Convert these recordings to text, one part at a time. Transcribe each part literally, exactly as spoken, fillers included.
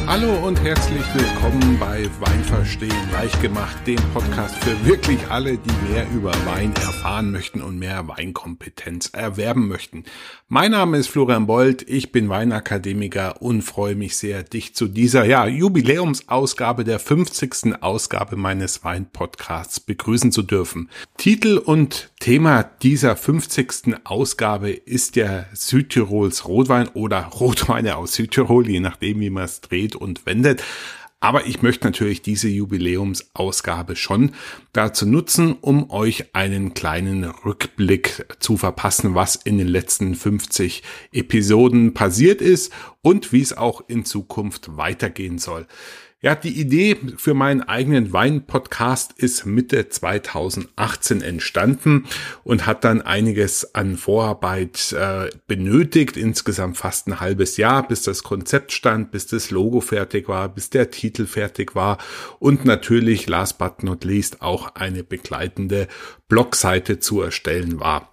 Hallo und herzlich willkommen bei Wein verstehen leicht gemacht, dem Podcast für wirklich alle, die mehr über Wein erfahren möchten und mehr Weinkompetenz erwerben möchten. Mein Name ist Florian Bold, ich bin Weinakademiker und freue mich sehr, dich zu dieser ja, Jubiläumsausgabe, der fünfzigsten Ausgabe meines Weinpodcasts begrüßen zu dürfen. Titel und Thema dieser fünfzigsten Ausgabe ist ja Südtirols Rotwein oder Rotweine aus Südtirol, je nachdem, wie man es dreht und wendet. Aber ich möchte natürlich diese Jubiläumsausgabe schon dazu nutzen, um euch einen kleinen Rückblick zu verpassen, was in den letzten fünfzig Episoden passiert ist und wie es auch in Zukunft weitergehen soll. Ja, die Idee für meinen eigenen Wein-Podcast ist Mitte zweitausendachtzehn entstanden und hat dann einiges an Vorarbeit äh, benötigt, insgesamt fast ein halbes Jahr, bis das Konzept stand, bis das Logo fertig war, bis der Titel fertig war und natürlich, last but not least, auch eine begleitende Blogseite zu erstellen war.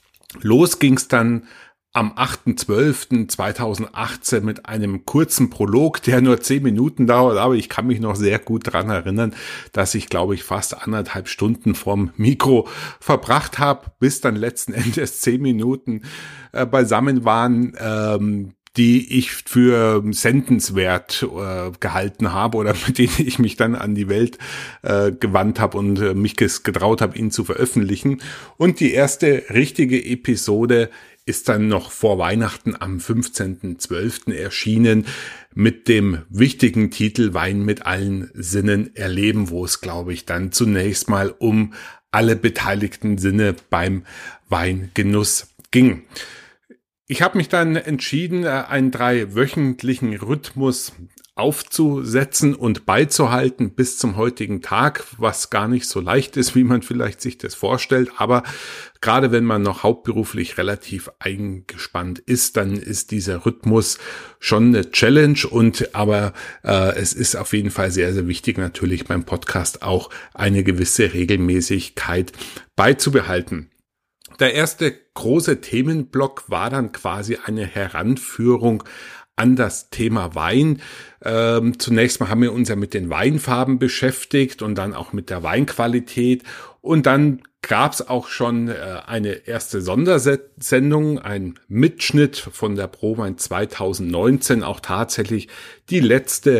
Los ging's dann am achter zwölfter zweitausendachtzehn mit einem kurzen Prolog, der nur zehn Minuten dauert, aber ich kann mich noch sehr gut dran erinnern, dass ich, glaube ich, fast anderthalb Stunden vorm Mikro verbracht habe, bis dann letzten Endes zehn Minuten äh, beisammen waren, ähm, die ich für sendenswert äh, gehalten habe oder mit denen ich mich dann an die Welt äh, gewandt habe und äh, mich getraut habe, ihn zu veröffentlichen. Und die erste richtige Episode ist dann noch vor Weihnachten am fünfzehnten zwölften erschienen mit dem wichtigen Titel Wein mit allen Sinnen erleben, wo es, glaube ich, dann zunächst mal um alle beteiligten Sinne beim Weingenuss ging. Ich habe mich dann entschieden, einen dreiwöchentlichen Rhythmus aufzusetzen und beizuhalten bis zum heutigen Tag, was gar nicht so leicht ist, wie man vielleicht sich das vorstellt. Aber gerade wenn man noch hauptberuflich relativ eingespannt ist, dann ist dieser Rhythmus schon eine Challenge. Und aber äh, es ist auf jeden Fall sehr, sehr wichtig, natürlich beim Podcast auch eine gewisse Regelmäßigkeit beizubehalten. Der erste große Themenblock war dann quasi eine Heranführung an das Thema Wein. Ähm, zunächst mal haben wir uns ja mit den Weinfarben beschäftigt und dann auch mit der Weinqualität. Und dann gab es auch schon äh, eine erste Sondersendung, ein Mitschnitt von der ProWein zweitausendneunzehn, auch tatsächlich die letzte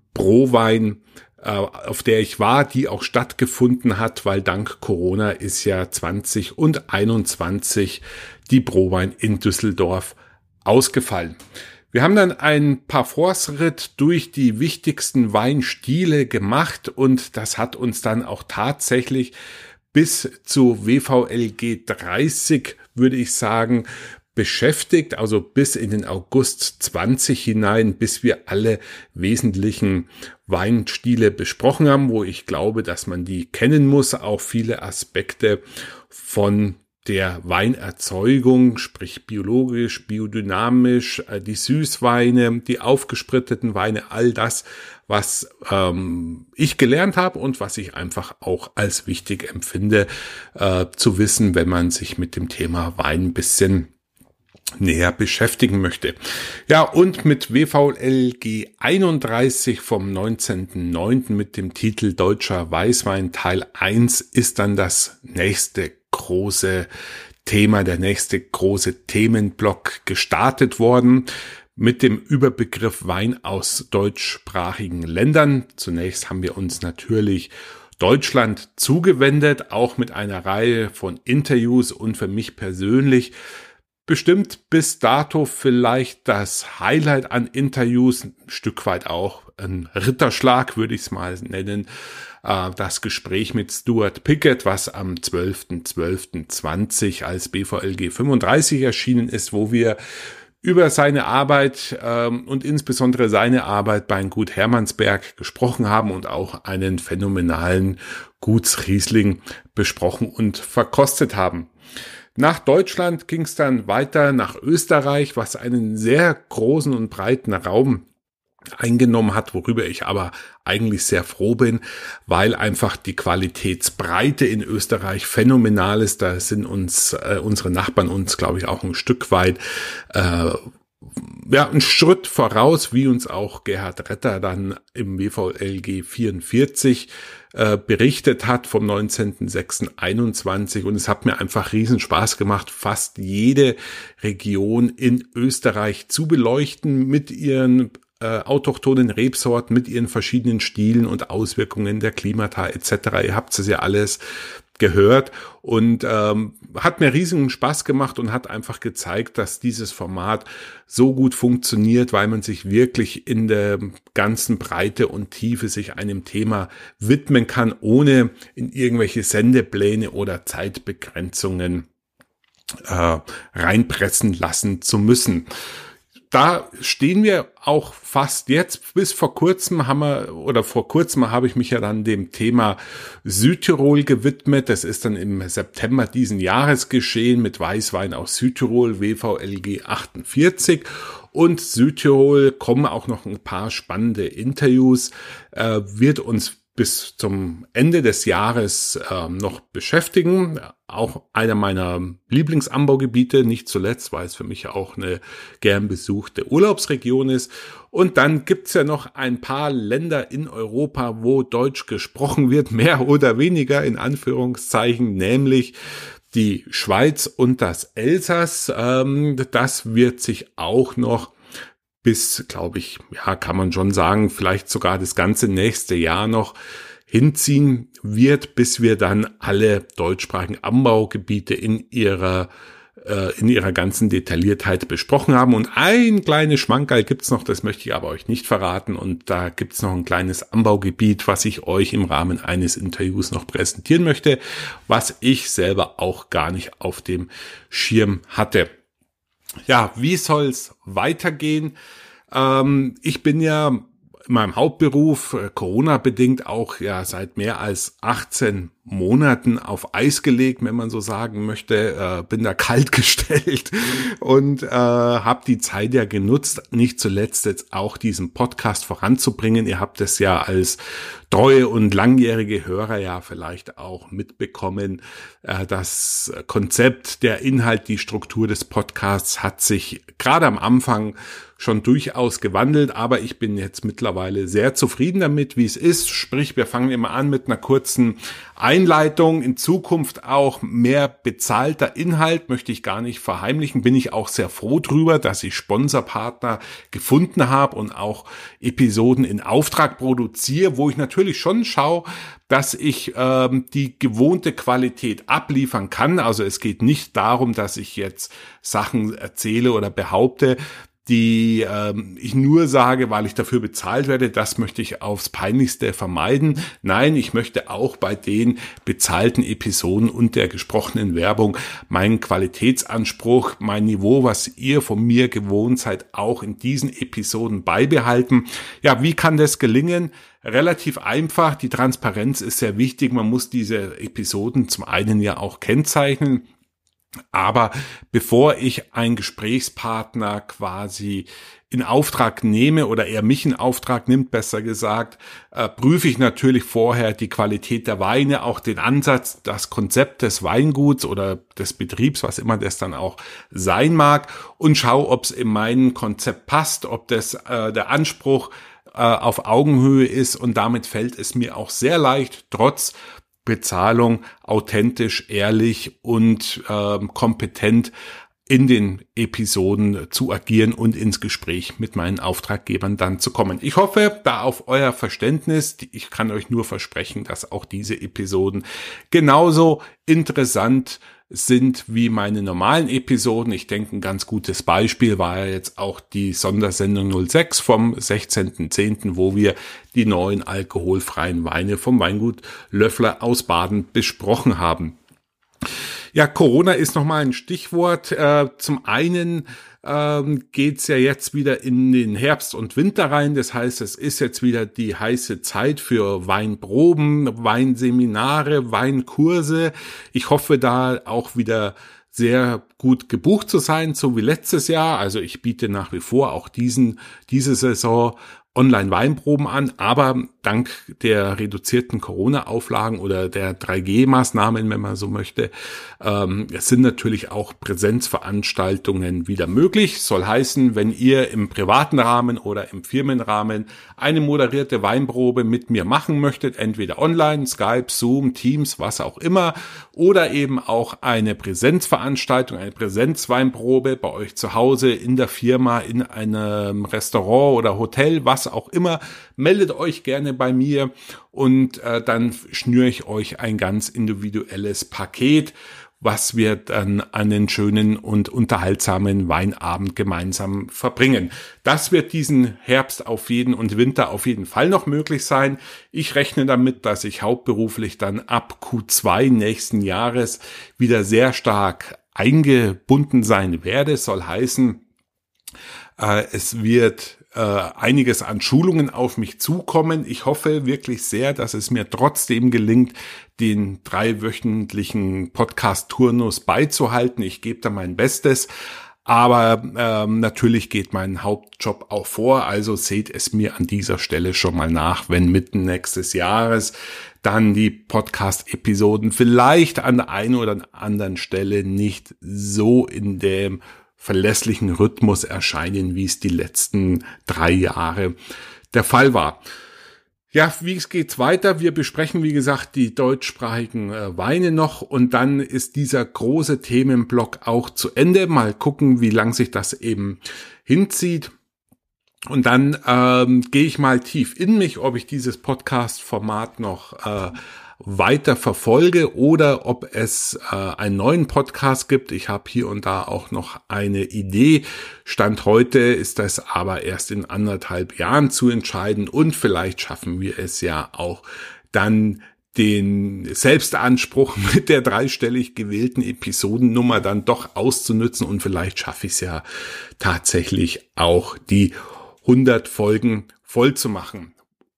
ProWein, äh, auf der ich war, die auch stattgefunden hat, weil dank Corona ist ja zwanzig und einundzwanzig die ProWein in Düsseldorf ausgefallen. Wir haben dann ein Parforce-Ritt durch die wichtigsten Weinstile gemacht und das hat uns dann auch tatsächlich bis zu W V L G dreißig, würde ich sagen, beschäftigt, also bis in den August zwanzig hinein, bis wir alle wesentlichen Weinstile besprochen haben, wo ich glaube, dass man die kennen muss, auch viele Aspekte von der Weinerzeugung, sprich biologisch, biodynamisch, die Süßweine, die aufgespritteten Weine, all das, was ähm, ich gelernt habe und was ich einfach auch als wichtig empfinde, äh, zu wissen, wenn man sich mit dem Thema Wein ein bisschen näher beschäftigen möchte. Ja, und mit W V L G einunddreißig vom neunzehnten neunten mit dem Titel Deutscher Weißwein Teil eins ist dann das nächste große Thema, der nächste große Themenblock gestartet worden mit dem Überbegriff Wein aus deutschsprachigen Ländern. Zunächst haben wir uns natürlich Deutschland zugewendet, auch mit einer Reihe von Interviews und für mich persönlich bestimmt bis dato vielleicht das Highlight an Interviews, ein Stück weit auch ein Ritterschlag, würde ich es mal nennen, das Gespräch mit Stuart Pickett, was am zwölften zwölften zwanzig als B V L G fünfunddreißig erschienen ist, wo wir über seine Arbeit ähm, und insbesondere seine Arbeit beim Gut Hermannsberg gesprochen haben und auch einen phänomenalen Gutsriesling besprochen und verkostet haben. Nach Deutschland ging es dann weiter nach Österreich, was einen sehr großen und breiten Raum eingenommen hat, worüber ich aber eigentlich sehr froh bin, weil einfach die Qualitätsbreite in Österreich phänomenal ist. Da sind uns äh, unsere Nachbarn uns, glaube ich, auch ein Stück weit äh, ja, ein Schritt voraus, wie uns auch Gerhard Retter dann im W V L G vierundvierzig äh, berichtet hat vom neunzehnten sechsten einundzwanzig. Und es hat mir einfach riesen Spaß gemacht, fast jede Region in Österreich zu beleuchten mit ihren äh, autochthonen Rebsorten, mit ihren verschiedenen Stilen und Auswirkungen der Klimata et cetera. Ihr habt es ja alles gehört und ähm, hat mir riesigen Spaß gemacht und hat einfach gezeigt, dass dieses Format so gut funktioniert, weil man sich wirklich in der ganzen Breite und Tiefe sich einem Thema widmen kann, ohne in irgendwelche Sendepläne oder Zeitbegrenzungen äh, reinpressen lassen zu müssen. Da stehen wir auch fast jetzt. Bis vor kurzem haben wir, oder vor kurzem habe ich mich ja dann dem Thema Südtirol gewidmet. Das ist dann im September diesen Jahres geschehen mit Weißwein aus Südtirol, W V L G achtundvierzig. Und Südtirol kommen auch noch ein paar spannende Interviews, äh, wird uns bis zum Ende des Jahres äh, noch beschäftigen. Auch einer meiner Lieblingsanbaugebiete, nicht zuletzt, weil es für mich auch eine gern besuchte Urlaubsregion ist. Und dann gibt's ja noch ein paar Länder in Europa, wo Deutsch gesprochen wird, mehr oder weniger in Anführungszeichen, nämlich die Schweiz und das Elsass. Ähm, das wird sich auch noch bis, glaube ich, ja, kann man schon sagen, vielleicht sogar das ganze nächste Jahr noch hinziehen wird, bis wir dann alle deutschsprachigen Anbaugebiete in ihrer äh, in ihrer ganzen Detailliertheit besprochen haben. Und ein kleines Schmankerl gibt's noch, das möchte ich aber euch nicht verraten. Und da gibt's noch ein kleines Anbaugebiet, was ich euch im Rahmen eines Interviews noch präsentieren möchte, was ich selber auch gar nicht auf dem Schirm hatte. Ja, wie soll's weitergehen? Ähm, ich bin ja in meinem Hauptberuf, äh, Corona-bedingt, auch ja seit mehr als achtzehn Monaten auf Eis gelegt, wenn man so sagen möchte, äh, bin da kalt gestellt und äh, habe die Zeit ja genutzt, nicht zuletzt jetzt auch diesen Podcast voranzubringen. Ihr habt es ja als treue und langjährige Hörer ja vielleicht auch mitbekommen. Äh, das Konzept, der Inhalt, die Struktur des Podcasts hat sich gerade am Anfang schon durchaus gewandelt, aber ich bin jetzt mittlerweile sehr zufrieden damit, wie es ist. Sprich, wir fangen immer an mit einer kurzen Einleitung. In Zukunft auch mehr bezahlter Inhalt, möchte ich gar nicht verheimlichen. Bin ich auch sehr froh drüber, dass ich Sponsorpartner gefunden habe und auch Episoden in Auftrag produziere, wo ich natürlich schon schaue, dass ich ähm, die gewohnte Qualität abliefern kann. Also es geht nicht darum, dass ich jetzt Sachen erzähle oder behaupte, die ähm, ich nur sage, weil ich dafür bezahlt werde. Das möchte ich aufs Peinlichste vermeiden. Nein, ich möchte auch bei den bezahlten Episoden und der gesprochenen Werbung meinen Qualitätsanspruch, mein Niveau, was ihr von mir gewohnt seid, auch in diesen Episoden beibehalten. Ja, wie kann das gelingen? Relativ einfach. Die Transparenz ist sehr wichtig. Man muss diese Episoden zum einen ja auch kennzeichnen. Aber bevor ich einen Gesprächspartner quasi in Auftrag nehme oder er mich in Auftrag nimmt, besser gesagt, äh, prüfe ich natürlich vorher die Qualität der Weine, auch den Ansatz, das Konzept des Weinguts oder des Betriebs, was immer das dann auch sein mag, und schaue, ob es in mein Konzept passt, ob das äh, der Anspruch äh, auf Augenhöhe ist, und damit fällt es mir auch sehr leicht, trotz Bezahlung authentisch, ehrlich und ähm, kompetent in den Episoden zu agieren und ins Gespräch mit meinen Auftraggebern dann zu kommen. Ich hoffe da auf euer Verständnis. Ich kann euch nur versprechen, dass auch diese Episoden genauso interessant sind wie meine normalen Episoden. Ich denke, ein ganz gutes Beispiel war ja jetzt auch die Sondersendung null sechs vom sechzehnten zehnten, wo wir die neuen alkoholfreien Weine vom Weingut Löffler aus Baden besprochen haben. Ja, Corona ist nochmal ein Stichwort. Äh, zum einen ähm, geht's ja jetzt wieder in den Herbst und Winter rein. Das heißt, es ist jetzt wieder die heiße Zeit für Weinproben, Weinseminare, Weinkurse. Ich hoffe, da auch wieder sehr gut gebucht zu sein, so wie letztes Jahr. Also ich biete nach wie vor auch diesen diese Saison Online-Weinproben an, aber dank der reduzierten Corona-Auflagen oder der drei G Maßnahmen, wenn man so möchte, ähm, es sind natürlich auch Präsenzveranstaltungen wieder möglich. Soll heißen, wenn ihr im privaten Rahmen oder im Firmenrahmen eine moderierte Weinprobe mit mir machen möchtet, entweder online, Skype, Zoom, Teams, was auch immer, oder eben auch eine Präsenzveranstaltung, eine Präsenzweinprobe bei euch zu Hause, in der Firma, in einem Restaurant oder Hotel, was auch immer, meldet euch gerne bei mir und äh, dann schnüre ich euch ein ganz individuelles Paket, was wir dann einen schönen und unterhaltsamen Weinabend gemeinsam verbringen. Das wird diesen Herbst auf jeden und Winter auf jeden Fall noch möglich sein. Ich rechne damit, dass ich hauptberuflich dann ab Q zwei nächsten Jahres wieder sehr stark eingebunden sein werde. Soll heißen, äh, es wird äh, einiges an Schulungen auf mich zukommen. Ich hoffe wirklich sehr, dass es mir trotzdem gelingt, den dreiwöchentlichen Podcast-Turnus beizuhalten. Ich gebe da mein Bestes. Aber ähm, natürlich geht mein Hauptjob auch vor, also seht es mir an dieser Stelle schon mal nach, wenn mitten nächstes Jahres dann die Podcast-Episoden vielleicht an der einen oder anderen Stelle nicht so in dem verlässlichen Rhythmus erscheinen, wie es die letzten drei Jahre der Fall war. Ja, wie geht's weiter? Wir besprechen, wie gesagt, die deutschsprachigen äh, Weine noch und dann ist dieser große Themenblock auch zu Ende. Mal gucken, wie lang sich das eben hinzieht. Und dann ähm, gehe ich mal tief in mich, ob ich dieses Podcast-Format noch äh, weiter verfolge oder ob es äh, einen neuen Podcast gibt. Ich habe hier und da auch noch eine Idee. Stand heute ist das aber erst in anderthalb Jahren zu entscheiden und vielleicht schaffen wir es ja auch dann den Selbstanspruch mit der dreistellig gewählten Episodennummer dann doch auszunutzen und vielleicht schaffe ich es ja tatsächlich auch die hundert Folgen voll zu machen.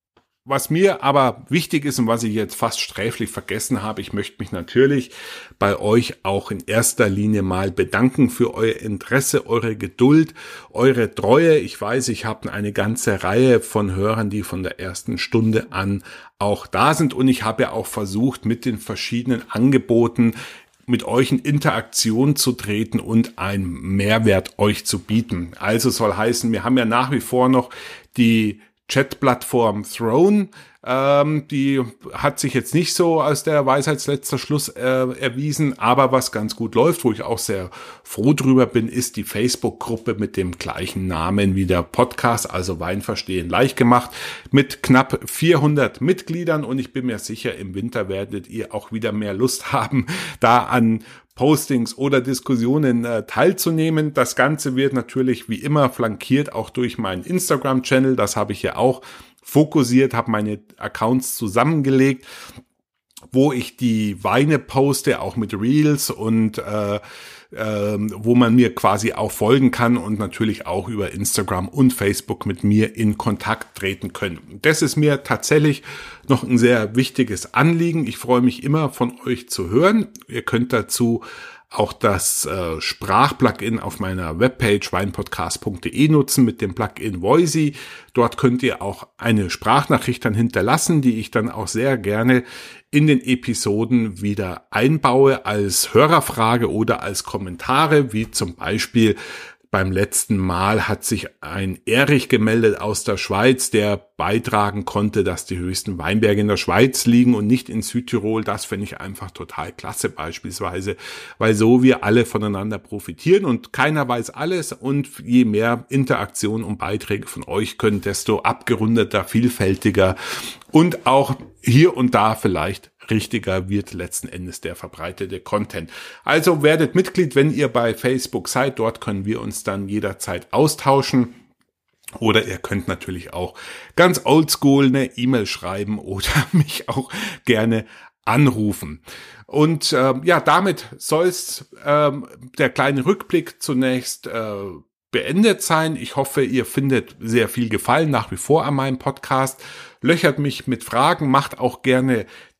Was mir aber wichtig ist und was ich jetzt fast sträflich vergessen habe, ich möchte mich natürlich bei euch auch in erster Linie mal bedanken für euer Interesse, eure Geduld, eure Treue. Ich weiß, ich habe eine ganze Reihe von Hörern, die von der ersten Stunde an auch da sind und ich habe ja auch versucht, mit den verschiedenen Angeboten mit euch in Interaktion zu treten und einen Mehrwert euch zu bieten. Also soll heißen, wir haben ja nach wie vor noch die Chat-Plattform Throne, ähm, die hat sich jetzt nicht so als der Weisheitsletzter Schluss äh, erwiesen, aber was ganz gut läuft, wo ich auch sehr froh drüber bin, ist die Facebook-Gruppe mit dem gleichen Namen wie der Podcast, also Wein verstehen leicht gemacht, mit knapp vierhundert Mitgliedern und ich bin mir sicher, im Winter werdet ihr auch wieder mehr Lust haben, da an Postings oder Diskussionen äh, teilzunehmen. Das Ganze wird natürlich wie immer flankiert auch durch meinen Instagram-Channel. Das habe ich ja auch fokussiert, habe meine Accounts zusammengelegt, wo ich die Weine poste, auch mit Reels und äh, äh, wo man mir quasi auch folgen kann und natürlich auch über Instagram und Facebook mit mir in Kontakt treten können. Das ist mir tatsächlich noch ein sehr wichtiges Anliegen. Ich freue mich immer von euch zu hören. Ihr könnt dazu auch das äh, Sprachplugin auf meiner Webpage weinpodcast punkt de nutzen mit dem Plugin Voisey. Dort könnt ihr auch eine Sprachnachricht dann hinterlassen, die ich dann auch sehr gerne in den Episoden wieder einbaue als Hörerfrage oder als Kommentare, wie zum Beispiel beim letzten Mal hat sich ein Erich gemeldet aus der Schweiz, der beitragen konnte, dass die höchsten Weinberge in der Schweiz liegen und nicht in Südtirol. Das finde ich einfach total klasse beispielsweise, weil so wir alle voneinander profitieren und keiner weiß alles und je mehr Interaktion und Beiträge von euch können, desto abgerundeter, vielfältiger und auch hier und da vielleicht richtiger wird letzten Endes der verbreitete Content. Also werdet Mitglied, wenn ihr bei Facebook seid. Dort können wir uns dann jederzeit austauschen. Oder ihr könnt natürlich auch ganz oldschool eine E-Mail schreiben oder mich auch gerne anrufen. Und äh, ja, damit soll es äh, der kleine Rückblick zunächst äh, beendet sein. Ich hoffe, ihr findet sehr viel Gefallen nach wie vor an meinem Podcast. Löchert mich mit Fragen, macht auch gerne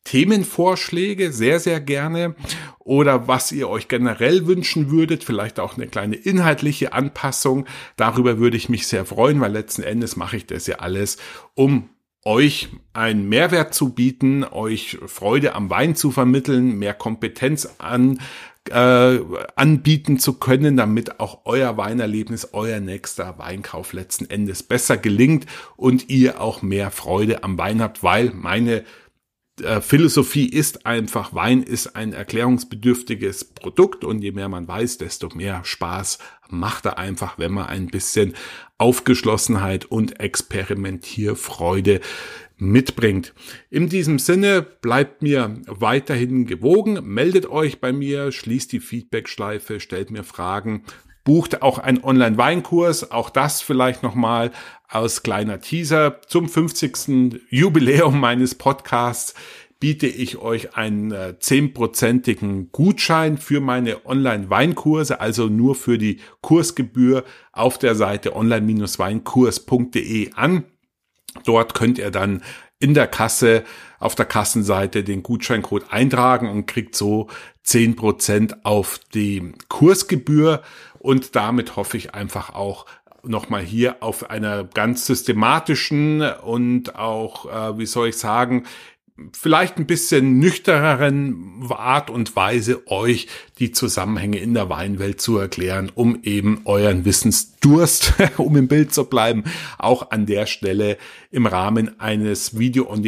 Themenvorschläge sehr, sehr gerne oder was ihr euch generell wünschen würdet, vielleicht auch eine kleine inhaltliche Anpassung. Darüber würde ich mich sehr freuen, weil letzten Endes mache ich das ja alles, um euch einen Mehrwert zu bieten, euch Freude am Wein zu vermitteln, mehr Kompetenz an Äh, anbieten zu können, damit auch euer Weinerlebnis, euer nächster Weinkauf letzten Endes besser gelingt und ihr auch mehr Freude am Wein habt, weil meine äh, Philosophie ist einfach, Wein ist ein erklärungsbedürftiges Produkt und je mehr man weiß, desto mehr Spaß macht er einfach, wenn man ein bisschen Aufgeschlossenheit und Experimentierfreude mitbringt. In diesem Sinne, bleibt mir weiterhin gewogen, meldet euch bei mir, schließt die Feedback-Schleife, stellt mir Fragen, bucht auch einen Online-Weinkurs, auch das vielleicht nochmal als kleiner Teaser. Zum fünfzigsten Jubiläum meines Podcasts biete ich euch einen zehnprozentigen Gutschein für meine Online-Weinkurse, also nur für die Kursgebühr auf der Seite online Bindestrich weinkurs punkt de an. Dort könnt ihr dann in der Kasse, auf der Kassenseite den Gutscheincode eintragen und kriegt so zehn Prozent auf die Kursgebühr. Und damit hoffe ich einfach auch nochmal hier auf einer ganz systematischen und auch, äh, wie soll ich sagen, vielleicht ein bisschen nüchterneren Art und Weise euch die Zusammenhänge in der Weinwelt zu erklären, um eben euren Wissensdurst, um im Bild zu bleiben, auch an der Stelle im Rahmen eines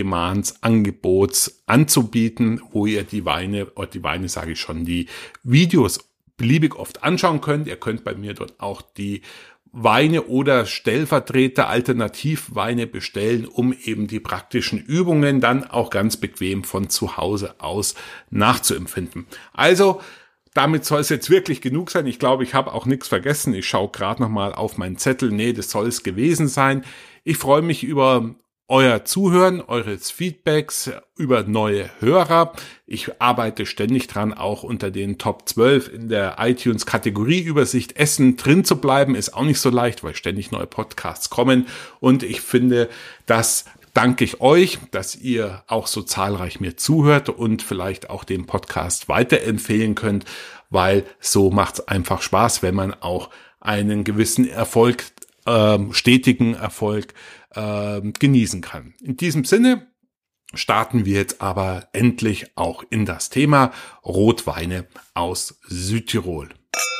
Video-on-Demands-Angebots anzubieten, wo ihr die Weine, oder die Weine sage ich schon, die Videos beliebig oft anschauen könnt. Ihr könnt bei mir dort auch die Weine oder Stellvertreter, Alternativweine bestellen, um eben die praktischen Übungen dann auch ganz bequem von zu Hause aus nachzuempfinden. Also, damit soll es jetzt wirklich genug sein. Ich glaube, ich habe auch nichts vergessen. Ich schaue gerade nochmal auf meinen Zettel. Nee, das soll es gewesen sein. Ich freue mich über euer Zuhören, eures Feedbacks, über neue Hörer. Ich arbeite ständig dran, auch unter den Top zwölf in der iTunes-Kategorieübersicht Essen drin zu bleiben. Ist auch nicht so leicht, weil ständig neue Podcasts kommen. Und ich finde, das danke ich euch, dass ihr auch so zahlreich mir zuhört und vielleicht auch den Podcast weiterempfehlen könnt, weil so macht es einfach Spaß, wenn man auch einen gewissen Erfolg, äh, stetigen Erfolg äh, genießen kann. In diesem Sinne starten wir jetzt aber endlich auch in das Thema Rotweine aus Südtirol.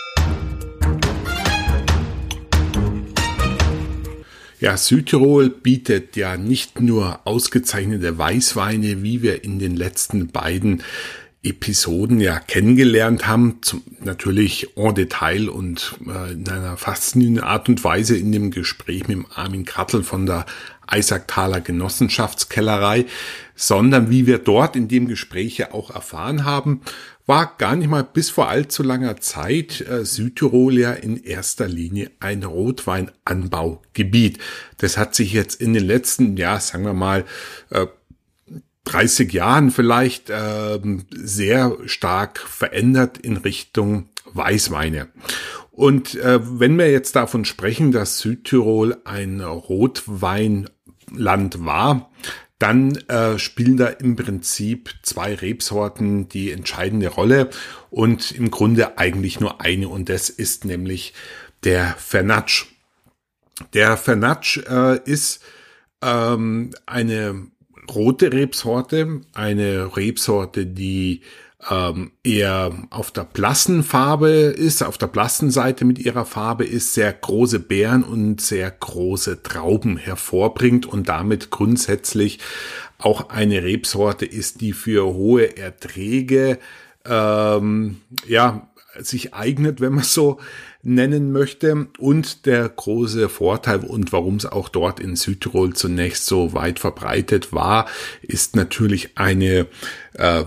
Ja, Südtirol bietet ja nicht nur ausgezeichnete Weißweine, wie wir in den letzten beiden Episoden ja kennengelernt haben, zum, natürlich en Detail und äh, in einer faszinierenden Art und Weise in dem Gespräch mit dem Armin Krattel von der Eisacktaler Genossenschaftskellerei, sondern wie wir dort in dem Gespräch ja auch erfahren haben, war gar nicht mal bis vor allzu langer Zeit äh, Südtirol ja in erster Linie ein Rotweinanbaugebiet. Das hat sich jetzt in den letzten, ja, sagen wir mal, äh, dreißig Jahren vielleicht äh, sehr stark verändert in Richtung Weißweine. Und äh, wenn wir jetzt davon sprechen, dass Südtirol ein Rotweinland war, dann äh, spielen da im Prinzip zwei Rebsorten die entscheidende Rolle und im Grunde eigentlich nur eine, und das ist nämlich der Vernatsch. Der Vernatsch äh, ist ähm, eine rote Rebsorte, eine Rebsorte, die ähm, eher auf der blassen Farbe ist, auf der blassen Seite mit ihrer Farbe ist, sehr große Beeren und sehr große Trauben hervorbringt und damit grundsätzlich auch eine Rebsorte ist, die für hohe Erträge ähm, ja sich eignet, wenn man so nennen möchte. Und der große Vorteil und warum es auch dort in Südtirol zunächst so weit verbreitet war, ist natürlich eine äh,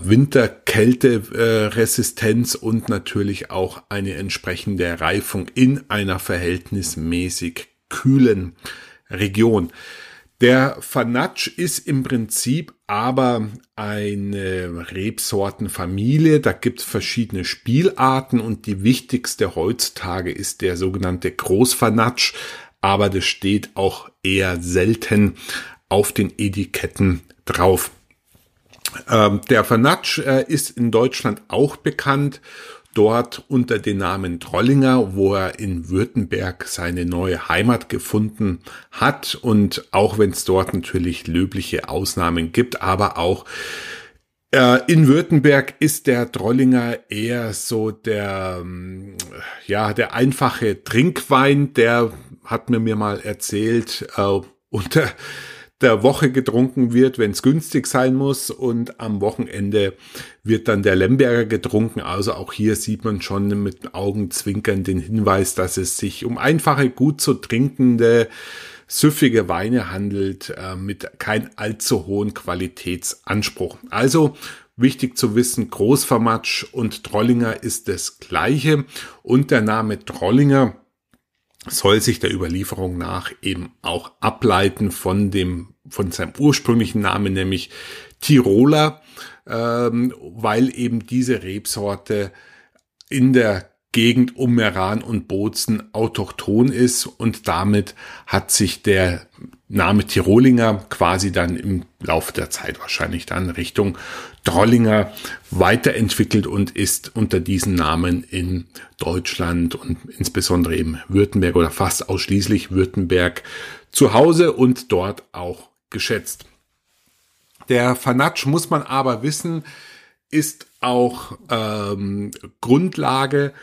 Winterkälteresistenz äh, und natürlich auch eine entsprechende Reifung in einer verhältnismäßig kühlen Region. Der Vernatsch ist im Prinzip aber eine Rebsortenfamilie. Da gibt es verschiedene Spielarten und die wichtigste heutzutage ist der sogenannte Großvernatsch, aber das steht auch eher selten auf den Etiketten drauf. Ähm, der Vernatsch äh, ist in Deutschland auch bekannt, dort unter dem Namen Trollinger, wo er in Württemberg seine neue Heimat gefunden hat. Und auch wenn es dort natürlich löbliche Ausnahmen gibt, aber auch in Württemberg ist der Trollinger eher so der, ja, der einfache Trinkwein, der hat mir mir mal erzählt, äh, unter der Woche getrunken wird, wenn es günstig sein muss, und am Wochenende wird dann der Lemberger getrunken. Also auch hier sieht man schon mit Augenzwinkern den Hinweis, dass es sich um einfache, gut zu trinkende, süffige Weine handelt, äh, mit kein allzu hohen Qualitätsanspruch. Also wichtig zu wissen, Großvermatsch und Trollinger ist das Gleiche, und der Name Trollinger soll sich der Überlieferung nach eben auch ableiten von dem, von seinem ursprünglichen Namen, nämlich Tiroler, ähm, weil eben diese Rebsorte in der Gegend um Meran und Bozen autochthon ist, und damit hat sich der Name Tirolinger quasi dann im Laufe der Zeit wahrscheinlich dann Richtung Trollinger weiterentwickelt und ist unter diesem Namen in Deutschland und insbesondere im Württemberg oder fast ausschließlich Württemberg zu Hause und dort auch geschätzt. Der Vernatsch, muss man aber wissen, ist auch ähm, Grundlage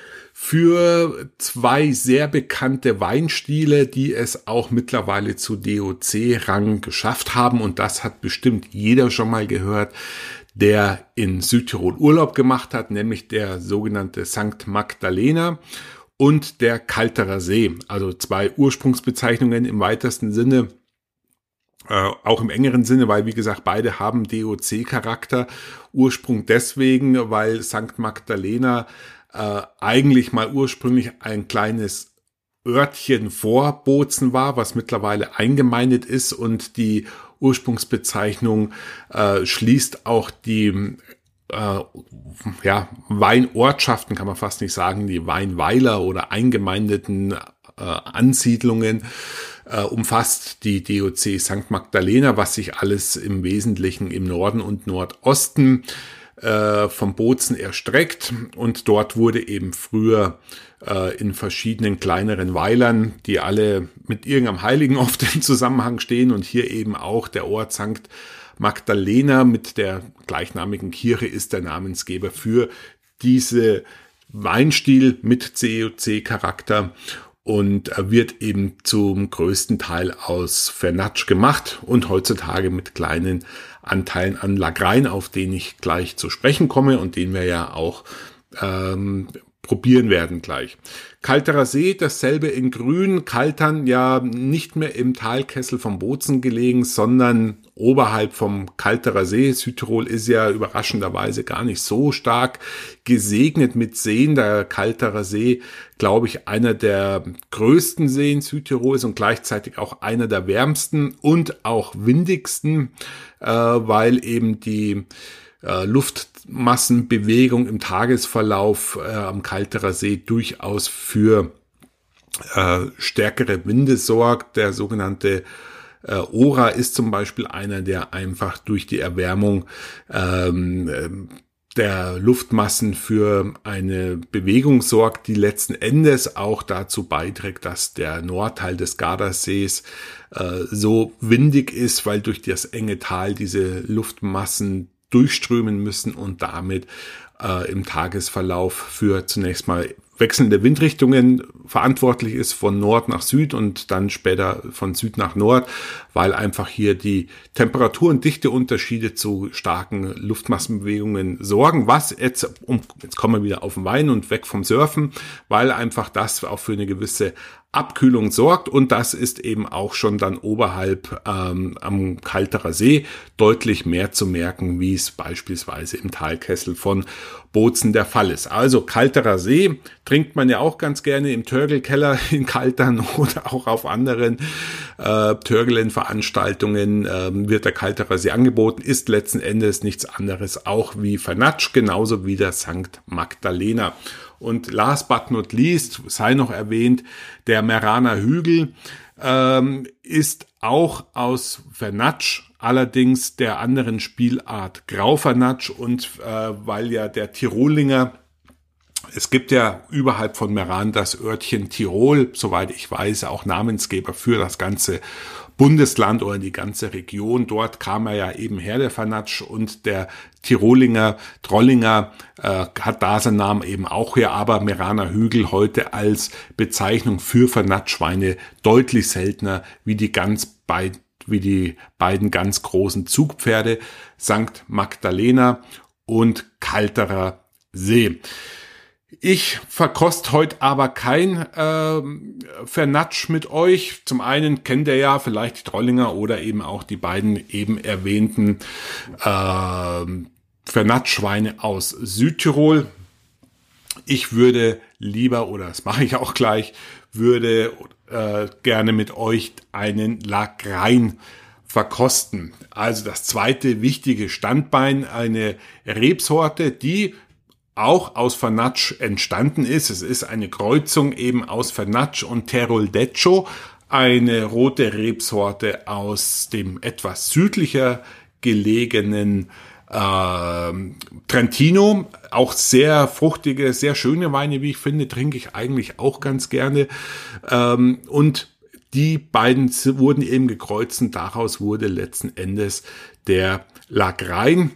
für zwei sehr bekannte Weinstile, die es auch mittlerweile zu D O C-Rang geschafft haben. Und das hat bestimmt jeder schon mal gehört, der in Südtirol Urlaub gemacht hat, nämlich der sogenannte Sankt Magdalena und der Kalterer See. Also zwei Ursprungsbezeichnungen im weitesten Sinne. Äh, auch im engeren Sinne, weil, wie gesagt, beide haben D O C-Charakter. Ursprung deswegen, weil Sankt Magdalena äh, eigentlich mal ursprünglich ein kleines Örtchen vor Bozen war, was mittlerweile eingemeindet ist, und die Ursprungsbezeichnung äh, schließt auch die äh, ja, Weinortschaften, kann man fast nicht sagen, die Weinweiler oder eingemeindeten äh, Ansiedlungen, äh, umfasst die D O C Sankt Magdalena, was sich alles im Wesentlichen im Norden und Nordosten äh, vom Bozen erstreckt, und dort wurde eben früher äh, in verschiedenen kleineren Weilern, die alle mit irgendeinem Heiligen oft in Zusammenhang stehen, und hier eben auch der Ort Sankt Magdalena mit der gleichnamigen Kirche ist der Namensgeber für diese Weinstil mit D O C-Charakter und wird eben zum größten Teil aus Vernatsch gemacht und heutzutage mit kleinen Anteilen an Lagrein, auf den ich gleich zu sprechen komme und den wir ja auch ähm, probieren werden gleich. Kalterer See, dasselbe in Grün. Kaltern ja nicht mehr im Talkessel vom Bozen gelegen, sondern oberhalb vom Kalterer See. Südtirol ist ja überraschenderweise gar nicht so stark gesegnet mit Seen. Der Kalterer See, glaube ich, einer der größten Seen Südtirols und gleichzeitig auch einer der wärmsten und auch windigsten, äh, weil eben die äh, Luftmassenbewegung im Tagesverlauf äh, am Kalterer See durchaus für äh, stärkere Winde sorgt. Der sogenannte äh, Ora ist zum Beispiel einer, der einfach durch die Erwärmung ähm, der Luftmassen für eine Bewegung sorgt, die letzten Endes auch dazu beiträgt, dass der Nordteil des Gardasees äh, so windig ist, weil durch das enge Tal diese Luftmassen durchströmen müssen und damit äh, im Tagesverlauf für zunächst mal wechselnde Windrichtungen verantwortlich ist, von Nord nach Süd und dann später von Süd nach Nord, weil einfach hier die Temperatur- und Dichteunterschiede zu starken Luftmassenbewegungen sorgen, was jetzt, um, jetzt kommen wir wieder auf den Wein und weg vom Surfen, weil einfach das auch für eine gewisse Abkühlung sorgt, und das ist eben auch schon dann oberhalb ähm, am Kalterer See deutlich mehr zu merken, wie es beispielsweise im Talkessel von Bozen der Fall ist. Also Kalterer See trinkt man ja auch ganz gerne im Törgelkeller in Kaltern oder auch auf anderen äh, Törgelen-Veranstaltungen äh, wird der Kalterer See angeboten, ist letzten Endes nichts anderes auch wie Vernatsch, genauso wie der Sankt Magdalena. Und last but not least, sei noch erwähnt, der Meraner Hügel ähm, ist auch aus Vernatsch allerdings der anderen Spielart Graufernatsch und äh, weil ja der Tirolinger, es gibt ja überhalb von Meran das Örtchen Tirol, soweit ich weiß, auch Namensgeber für das ganze Bundesland oder die ganze Region. Dort kam er ja eben her, der Fernatsch, und der Tirolinger, Trollinger äh, hat da seinen Namen eben auch her, aber Meraner Hügel heute als Bezeichnung für Fernatschweine deutlich seltener wie die ganz beiden wie die beiden ganz großen Zugpferde Sankt Magdalena und Kalterer See. Ich verkost heute aber kein äh, Fernatsch mit euch. Zum einen kennt ihr ja vielleicht die Trollinger oder eben auch die beiden eben erwähnten äh, Fernatschweine aus Südtirol. Ich würde lieber, oder das mache ich auch gleich, würde äh, gerne mit euch einen Lagrein verkosten. Also das zweite wichtige Standbein, eine Rebsorte, die auch aus Fernatsch entstanden ist. Es ist eine Kreuzung eben aus Fernatsch und Teroldecco, eine rote Rebsorte aus dem etwas südlicher gelegenen äh, Trentino. Auch sehr fruchtige, sehr schöne Weine, wie ich finde, trinke ich eigentlich auch ganz gerne. Ähm, und die beiden wurden eben gekreuzt und daraus wurde letzten Endes der Lagrein,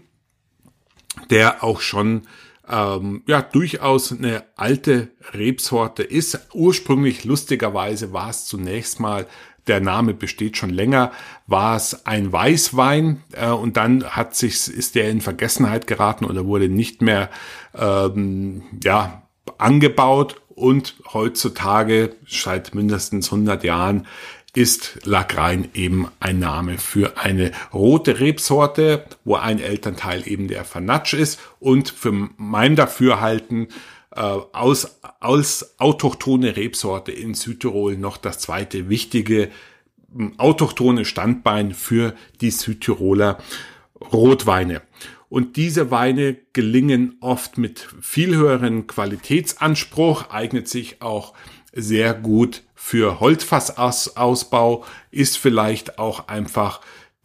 der auch schon Ähm, ja, durchaus eine alte Rebsorte ist. Ursprünglich, lustigerweise, war es zunächst mal, der Name besteht schon länger, war es ein Weißwein äh, und dann hat sich, ist der in Vergessenheit geraten oder wurde nicht mehr ähm, ja, angebaut und heutzutage, seit mindestens hundert Jahren, ist Lagrein eben ein Name für eine rote Rebsorte, wo ein Elternteil eben der Fernatsch ist und für mein Dafürhalten äh, aus, als autochthone Rebsorte in Südtirol noch das zweite wichtige autochthone Standbein für die Südtiroler Rotweine. Und diese Weine gelingen oft mit viel höheren Qualitätsanspruch, eignet sich auch sehr gut für Holzfassausbau, ist vielleicht auch einfach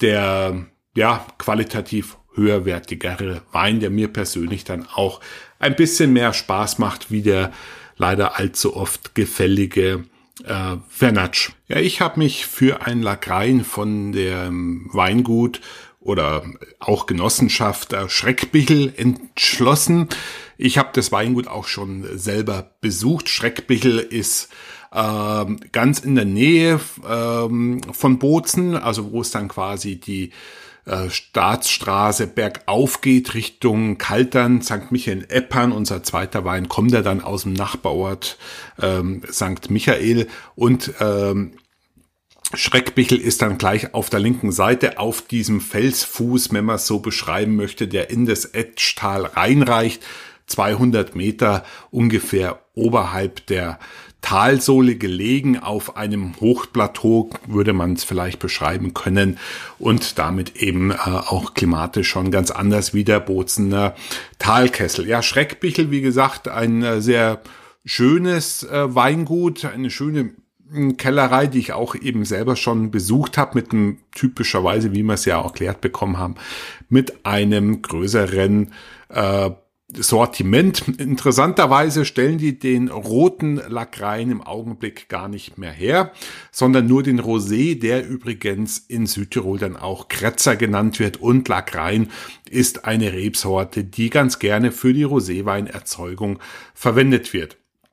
der ja qualitativ höherwertigere Wein, der mir persönlich dann auch ein bisschen mehr Spaß macht, wie der leider allzu oft gefällige äh, Fernatsch. Ja, ich habe mich für ein Lagrein von dem Weingut oder auch Genossenschaft äh, Schreckbichel entschlossen. Ich habe das Weingut auch schon selber besucht. Schreckbichel ist ähm, ganz in der Nähe ähm, von Bozen, also wo es dann quasi die äh, Staatsstraße bergauf geht Richtung Kaltern, Sankt Michael-Eppern. Unser zweiter Wein kommt ja dann aus dem Nachbarort ähm, Sankt Michael und ähm, Schreckbichel ist dann gleich auf der linken Seite auf diesem Felsfuß, wenn man es so beschreiben möchte, der in das Etschtal reinreicht, zweihundert Meter ungefähr oberhalb der Talsohle gelegen, auf einem Hochplateau würde man es vielleicht beschreiben können und damit eben äh, auch klimatisch schon ganz anders wie der Bozener Talkessel. Ja, Schreckbichel, wie gesagt, ein äh, sehr schönes äh, Weingut, eine schöne Kellerei, die ich auch eben selber schon besucht habe, mit einem typischerweise, wie wir es ja auch erklärt bekommen haben, mit einem größeren äh, Sortiment. Interessanterweise stellen die den roten Lagrein im Augenblick gar nicht mehr her, sondern nur den Rosé, der übrigens in Südtirol dann auch Kretzer genannt wird, und Lagrein ist eine Rebsorte, die ganz gerne für die Roséweinerzeugung verwendet wird.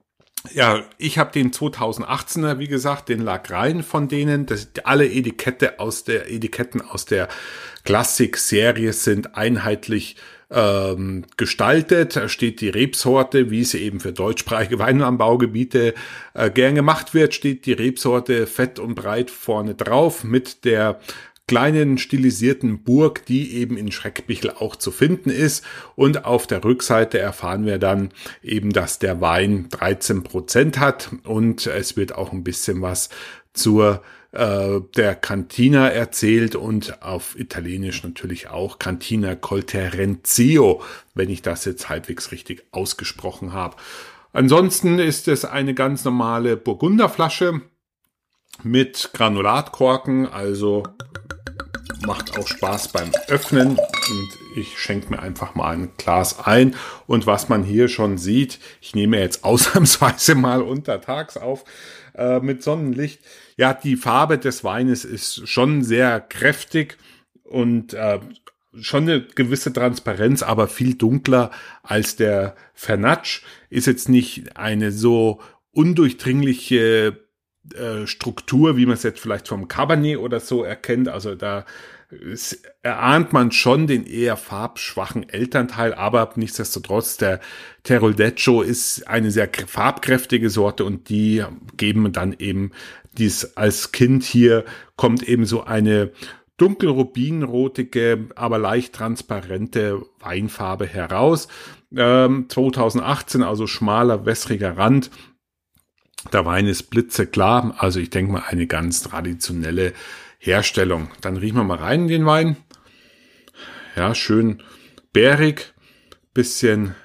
Ja, ich habe den zweitausendachtzehner, wie gesagt, den Lagrein von denen. Das, alle Etikette aus der Etiketten aus der Klassik-Serie sind einheitlich ähm, gestaltet. Da steht die Rebsorte, wie sie eben für deutschsprachige Weinanbaugebiete äh, gern gemacht wird, steht die Rebsorte fett und breit vorne drauf mit der kleinen stilisierten Burg, die eben in Schreckbichel auch zu finden ist. Und auf der Rückseite erfahren wir dann eben, dass der Wein dreizehn Prozent hat und es wird auch ein bisschen was zur äh, der Cantina erzählt und auf Italienisch natürlich auch Cantina col Terenzio, wenn ich das jetzt halbwegs richtig ausgesprochen habe. Ansonsten ist es eine ganz normale Burgunderflasche mit Granulatkorken, also macht auch Spaß beim Öffnen und ich schenke mir einfach mal ein Glas ein. Und was man hier schon sieht, ich nehme jetzt ausnahmsweise mal untertags auf äh, mit Sonnenlicht. Ja, die Farbe des Weines ist schon sehr kräftig und äh, schon eine gewisse Transparenz, aber viel dunkler als der Vernatsch. Ist jetzt nicht eine so undurchdringliche äh, Struktur, wie man es jetzt vielleicht vom Cabernet oder so erkennt. Also da ist, erahnt man schon den eher farbschwachen Elternteil, aber nichtsdestotrotz, der Teroldecco ist eine sehr farbkräftige Sorte und die geben dann eben dies als Kind hier, kommt eben so eine dunkelrubinrotige, aber leicht transparente Weinfarbe heraus. Ähm, zweitausendachtzehn, also schmaler, wässriger Rand. Der Wein ist blitzeklar, also ich denke mal eine ganz traditionelle Herstellung. Dann riechen wir mal rein in den Wein. Ja, schön bärig, bisschen,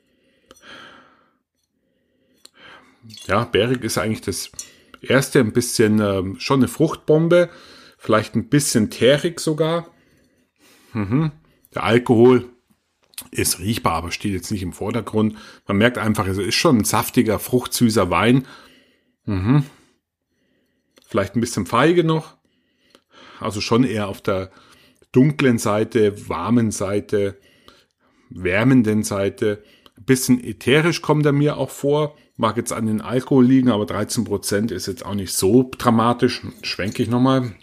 ja, bärig ist eigentlich das erste, ein bisschen ähm, schon eine Fruchtbombe. Vielleicht ein bisschen teerig sogar. Mhm. Der Alkohol ist riechbar, aber steht jetzt nicht im Vordergrund. Man merkt einfach, es ist schon ein saftiger, fruchtsüßer Wein. Mhm. Vielleicht ein bisschen feige noch. Also schon eher auf der dunklen Seite, warmen Seite, wärmenden Seite. Ein bisschen ätherisch kommt er mir auch vor. Mag jetzt an den Alkohol liegen, aber dreizehn Prozent ist jetzt auch nicht so dramatisch. Schwenke ich nochmal.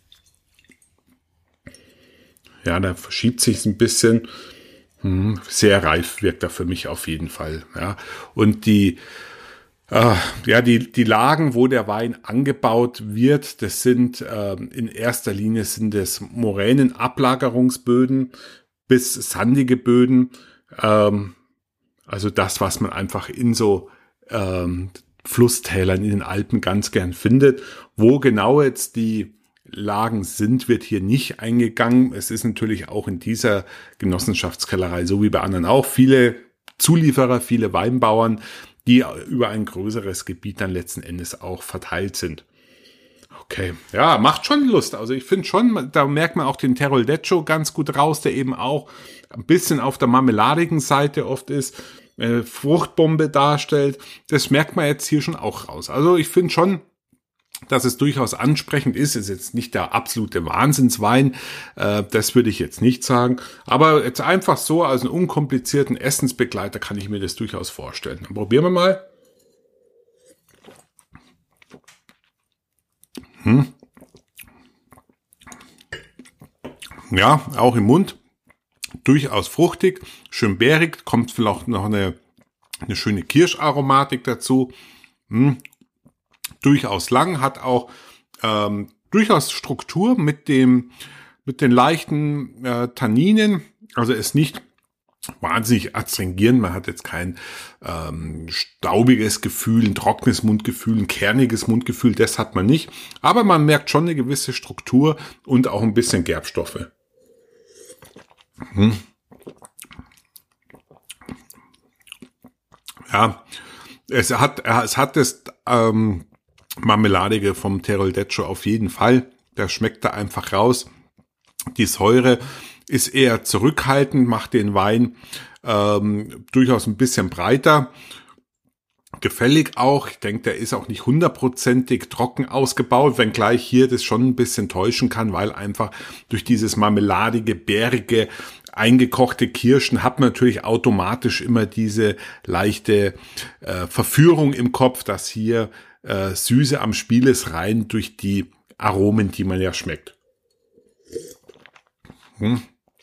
Ja, da verschiebt sich ein bisschen. Hm, sehr reif wirkt er für mich auf jeden Fall. Ja, und die, äh, ja, die, die Lagen, wo der Wein angebaut wird, das sind äh, in erster Linie sind es Moränenablagerungsböden bis sandige Böden. Ähm, also das, was man einfach in so ähm, Flusstälern in den Alpen ganz gern findet. Wo genau jetzt die Lagen sind, wird hier nicht eingegangen. Es ist natürlich auch in dieser Genossenschaftskellerei, so wie bei anderen auch, viele Zulieferer, viele Weinbauern, die über ein größeres Gebiet dann letzten Endes auch verteilt sind. Okay, ja, macht schon Lust. Also ich finde schon, da merkt man auch den Teroldecco ganz gut raus, der eben auch ein bisschen auf der marmeladigen Seite oft ist, äh, Fruchtbombe darstellt. Das merkt man jetzt hier schon auch raus. Also ich finde schon, dass es durchaus ansprechend ist. Ist jetzt nicht der absolute Wahnsinnswein, äh, das würde ich jetzt nicht sagen. Aber jetzt einfach so als einen unkomplizierten Essensbegleiter kann ich mir das durchaus vorstellen. Dann probieren wir mal. Hm. Ja, auch im Mund. Durchaus fruchtig, schön bärig, kommt vielleicht noch eine, eine schöne Kirscharomatik dazu. Hm. Durchaus lang, hat auch ähm, durchaus Struktur mit dem mit den leichten äh, Tanninen, also ist nicht wahnsinnig astringierend, man hat jetzt kein ähm, staubiges Gefühl, ein trockenes Mundgefühl, ein kerniges Mundgefühl, das hat man nicht, aber man merkt schon eine gewisse Struktur und auch ein bisschen Gerbstoffe. Hm. Ja, es hat es hat das ähm, Marmeladige vom Teroldecco auf jeden Fall. Das schmeckt da einfach raus. Die Säure ist eher zurückhaltend, macht den Wein ähm, durchaus ein bisschen breiter. Gefällig auch. Ich denke, der ist auch nicht hundertprozentig trocken ausgebaut, wenngleich hier das schon ein bisschen täuschen kann, weil einfach durch dieses marmeladige, bärige, eingekochte Kirschen hat man natürlich automatisch immer diese leichte äh, Verführung im Kopf, dass hier äh, Süße am Spiel ist, rein durch die Aromen, die man ja schmeckt. Hm.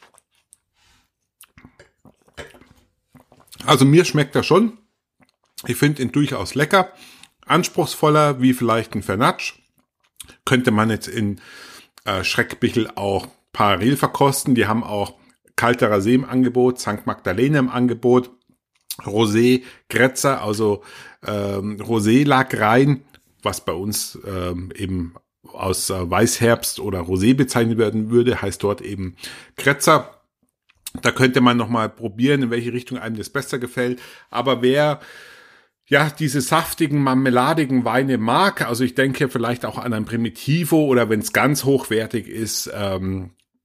Also mir schmeckt er schon. Ich finde ihn durchaus lecker. Anspruchsvoller wie vielleicht ein Vernatsch. Könnte man jetzt in äh, Schreckbichel auch parallel verkosten. Die haben auch Kalte Rasé im Angebot, Sankt Magdalene im Angebot, Rosé, Grezzer, also ähm, Rosé-Lack-Rein, was bei uns ähm, eben aus äh, Weißherbst oder Rosé bezeichnet werden würde, heißt dort eben Grezzer. Da könnte man nochmal probieren, in welche Richtung einem das besser gefällt. Aber wer ja diese saftigen, marmeladigen Weine mag, also ich denke vielleicht auch an ein Primitivo oder wenn es ganz hochwertig ist, ähm,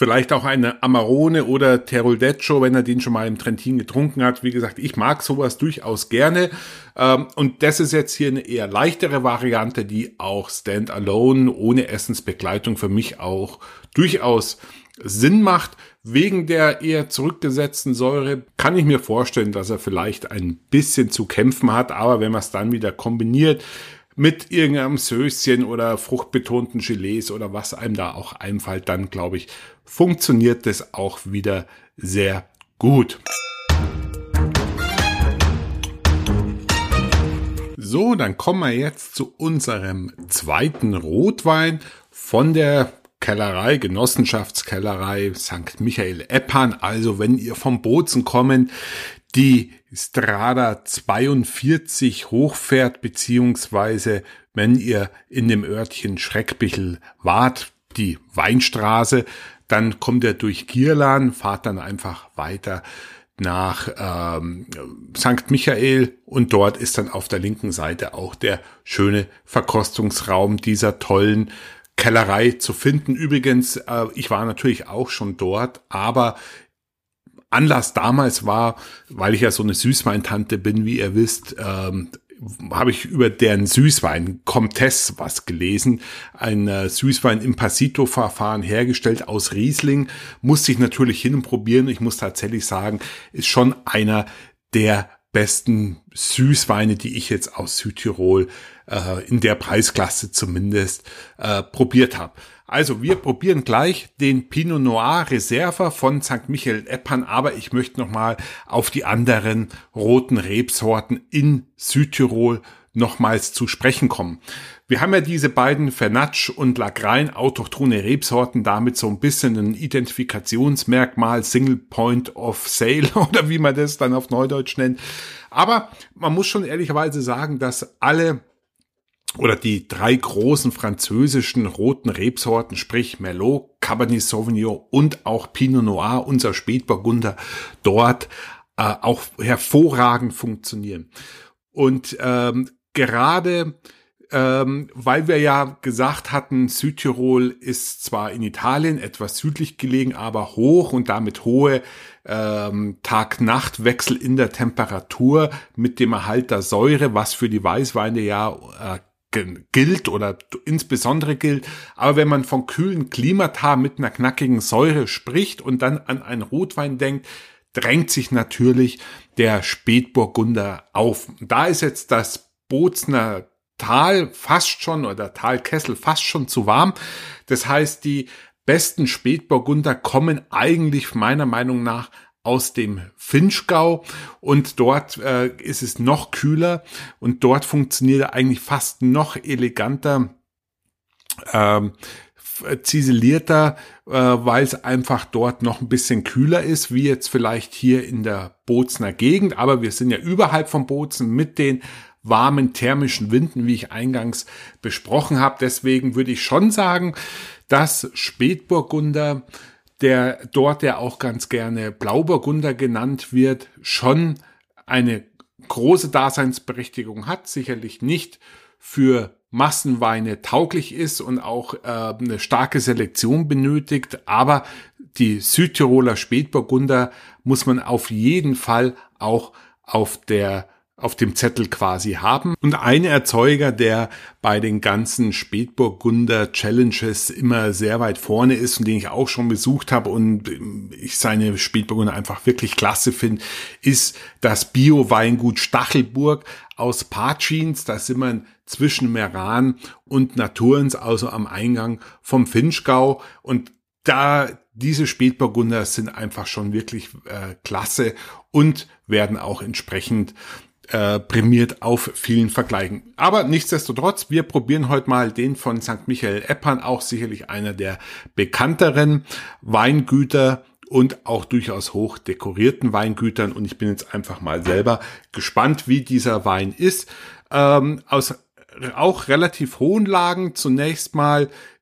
Vielleicht auch eine Amarone oder Teroldecco, wenn er den schon mal im Trentin getrunken hat. Wie gesagt, ich mag sowas durchaus gerne. Und das ist jetzt hier eine eher leichtere Variante, die auch standalone, ohne Essensbegleitung für mich auch durchaus Sinn macht. Wegen der eher zurückgesetzten Säure kann ich mir vorstellen, dass er vielleicht ein bisschen zu kämpfen hat. Aber wenn man es dann wieder kombiniert mit irgendeinem Söschen oder fruchtbetonten Gelees oder was einem da auch einfällt, dann glaube ich, funktioniert das auch wieder sehr gut. So, dann kommen wir jetzt zu unserem zweiten Rotwein von der Kellerei, Genossenschaftskellerei Sankt Michael Eppan. Also wenn ihr vom Bozen kommen, die Strada zweiundvierzig hochfährt, beziehungsweise wenn ihr in dem Örtchen Schreckbichel wart, die Weinstraße, dann kommt ihr durch Gierlan, fahrt dann einfach weiter nach ähm, Sankt Michael und dort ist dann auf der linken Seite auch der schöne Verkostungsraum dieser tollen Kellerei zu finden. Übrigens, äh, ich war natürlich auch schon dort, aber Anlass damals war, weil ich ja so eine Süßweintante bin, wie ihr wisst, ähm, habe ich über deren Süßwein Comtesse was gelesen. Ein äh, Süßwein im Passito-Verfahren hergestellt aus Riesling. Musste ich natürlich hin und probieren. Ich muss tatsächlich sagen, ist schon einer der besten Süßweine, die ich jetzt aus Südtirol äh, in der Preisklasse zumindest äh, probiert habe. Also wir probieren gleich den Pinot Noir Reserva von Sankt Michael Eppan, aber ich möchte nochmal auf die anderen roten Rebsorten in Südtirol nochmals zu sprechen kommen. Wir haben ja diese beiden Vernatsch und Lagrein autochthone Rebsorten, damit so ein bisschen ein Identifikationsmerkmal, Single Point of Sale oder wie man das dann auf Neudeutsch nennt. Aber man muss schon ehrlicherweise sagen, dass alle oder die drei großen französischen roten Rebsorten, sprich Merlot, Cabernet Sauvignon und auch Pinot Noir, unser Spätburgunder, dort äh, auch hervorragend funktionieren. Und ähm, gerade ähm, weil wir ja gesagt hatten, Südtirol ist zwar in Italien etwas südlich gelegen, aber hoch und damit hohe ähm, Tag-Nacht-Wechsel in der Temperatur mit dem Erhalt der Säure, was für die Weißweine ja äh, gilt oder insbesondere gilt. Aber wenn man von kühlen Klimata mit einer knackigen Säure spricht und dann an einen Rotwein denkt, drängt sich natürlich der Spätburgunder auf. Da ist jetzt das Bozner Tal fast schon oder Talkessel fast schon zu warm. Das heißt, die besten Spätburgunder kommen eigentlich meiner Meinung nach aus dem Vinschgau und dort äh, ist es noch kühler und dort funktioniert er eigentlich fast noch eleganter, ähm, ziselierter, äh, weil es einfach dort noch ein bisschen kühler ist, wie jetzt vielleicht hier in der Bozner Gegend, aber wir sind ja überhalb vom Bozen mit den warmen thermischen Winden, wie ich eingangs besprochen habe. Deswegen würde ich schon sagen, dass Spätburgunder, der dort ja auch ganz gerne Blauburgunder genannt wird, schon eine große Daseinsberechtigung hat, sicherlich nicht für Massenweine tauglich ist und auch äh, eine starke Selektion benötigt, aber die Südtiroler Spätburgunder muss man auf jeden Fall auch auf der auf dem Zettel quasi haben. Und ein Erzeuger, der bei den ganzen Spätburgunder Challenges immer sehr weit vorne ist und den ich auch schon besucht habe und ich seine Spätburgunder einfach wirklich klasse finde, ist das Bio-Weingut Stachelburg aus Patschins. Da sind wir zwischen Meran und Naturens, also am Eingang vom Vinschgau. Und da diese Spätburgunder sind einfach schon wirklich äh, klasse und werden auch entsprechend Äh, prämiert auf vielen Vergleichen. Aber nichtsdestotrotz, wir probieren heute mal den von Sankt Michael Eppan, auch sicherlich einer der bekannteren Weingüter und auch durchaus hoch dekorierten Weingütern. Und ich bin jetzt einfach mal selber gespannt, wie dieser Wein ist. Ähm, aus auch relativ hohen Lagen zunächst mal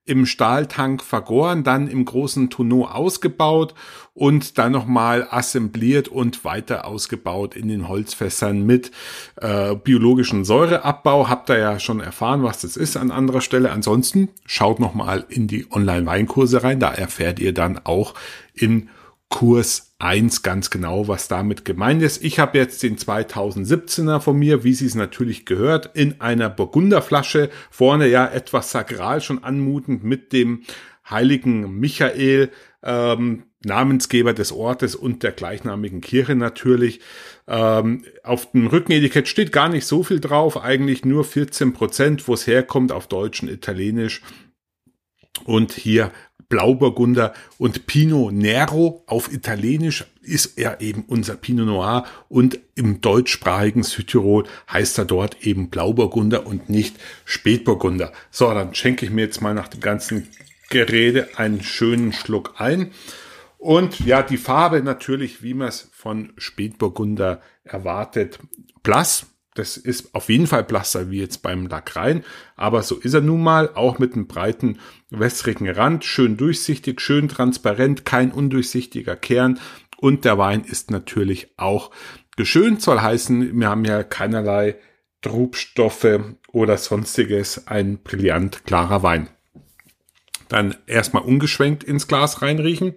im Stahltank vergoren, dann im großen Tonneau ausgebaut und dann nochmal assembliert und weiter ausgebaut in den Holzfässern mit äh, biologischem Säureabbau. Habt ihr ja schon erfahren, was das ist an anderer Stelle. Ansonsten schaut nochmal in die Online-Weinkurse rein, da erfährt ihr dann auch in Kurs eins ganz genau, was damit gemeint ist. Ich habe jetzt den zweitausendsiebzehner von mir, wie sie es natürlich gehört, in einer Burgunderflasche, vorne ja etwas sakral schon anmutend mit dem heiligen Michael, ähm, Namensgeber des Ortes und der gleichnamigen Kirche natürlich. Ähm, auf dem Rückenetikett steht gar nicht so viel drauf, eigentlich nur vierzehn Prozent, wo es herkommt, auf Deutsch und Italienisch. Und hier Blauburgunder und Pinot Nero auf Italienisch ist er eben unser Pinot Noir und im deutschsprachigen Südtirol heißt er dort eben Blauburgunder und nicht Spätburgunder. So, dann schenke ich mir jetzt mal nach dem ganzen Gerede einen schönen Schluck ein. Und ja, die Farbe natürlich, wie man es von Spätburgunder erwartet, blass. Das ist auf jeden Fall blasser wie jetzt beim Lagrein, aber so ist er nun mal, auch mit einem breiten, wässrigen Rand, schön durchsichtig, schön transparent, kein undurchsichtiger Kern und der Wein ist natürlich auch geschönt, soll heißen, wir haben ja keinerlei Trubstoffe oder sonstiges, ein brillant klarer Wein. Dann erstmal ungeschwenkt ins Glas reinriechen.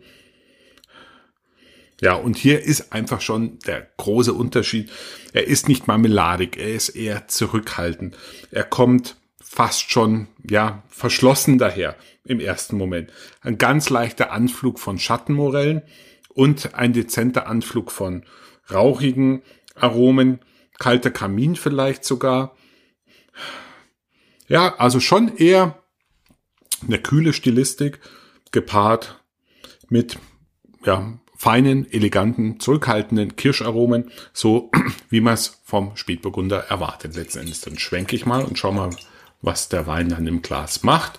Ja, und hier ist einfach schon der große Unterschied. Er ist nicht marmeladig, er ist eher zurückhaltend. Er kommt fast schon, ja, verschlossen daher im ersten Moment. Ein ganz leichter Anflug von Schattenmorellen und ein dezenter Anflug von rauchigen Aromen, kalter Kamin vielleicht sogar. Ja, also schon eher eine kühle Stilistik gepaart mit, ja, feinen, eleganten, zurückhaltenden Kirscharomen, so wie man es vom Spätburgunder erwartet. Letzten Endes dann schwenke ich mal und schau mal, was der Wein dann im Glas macht.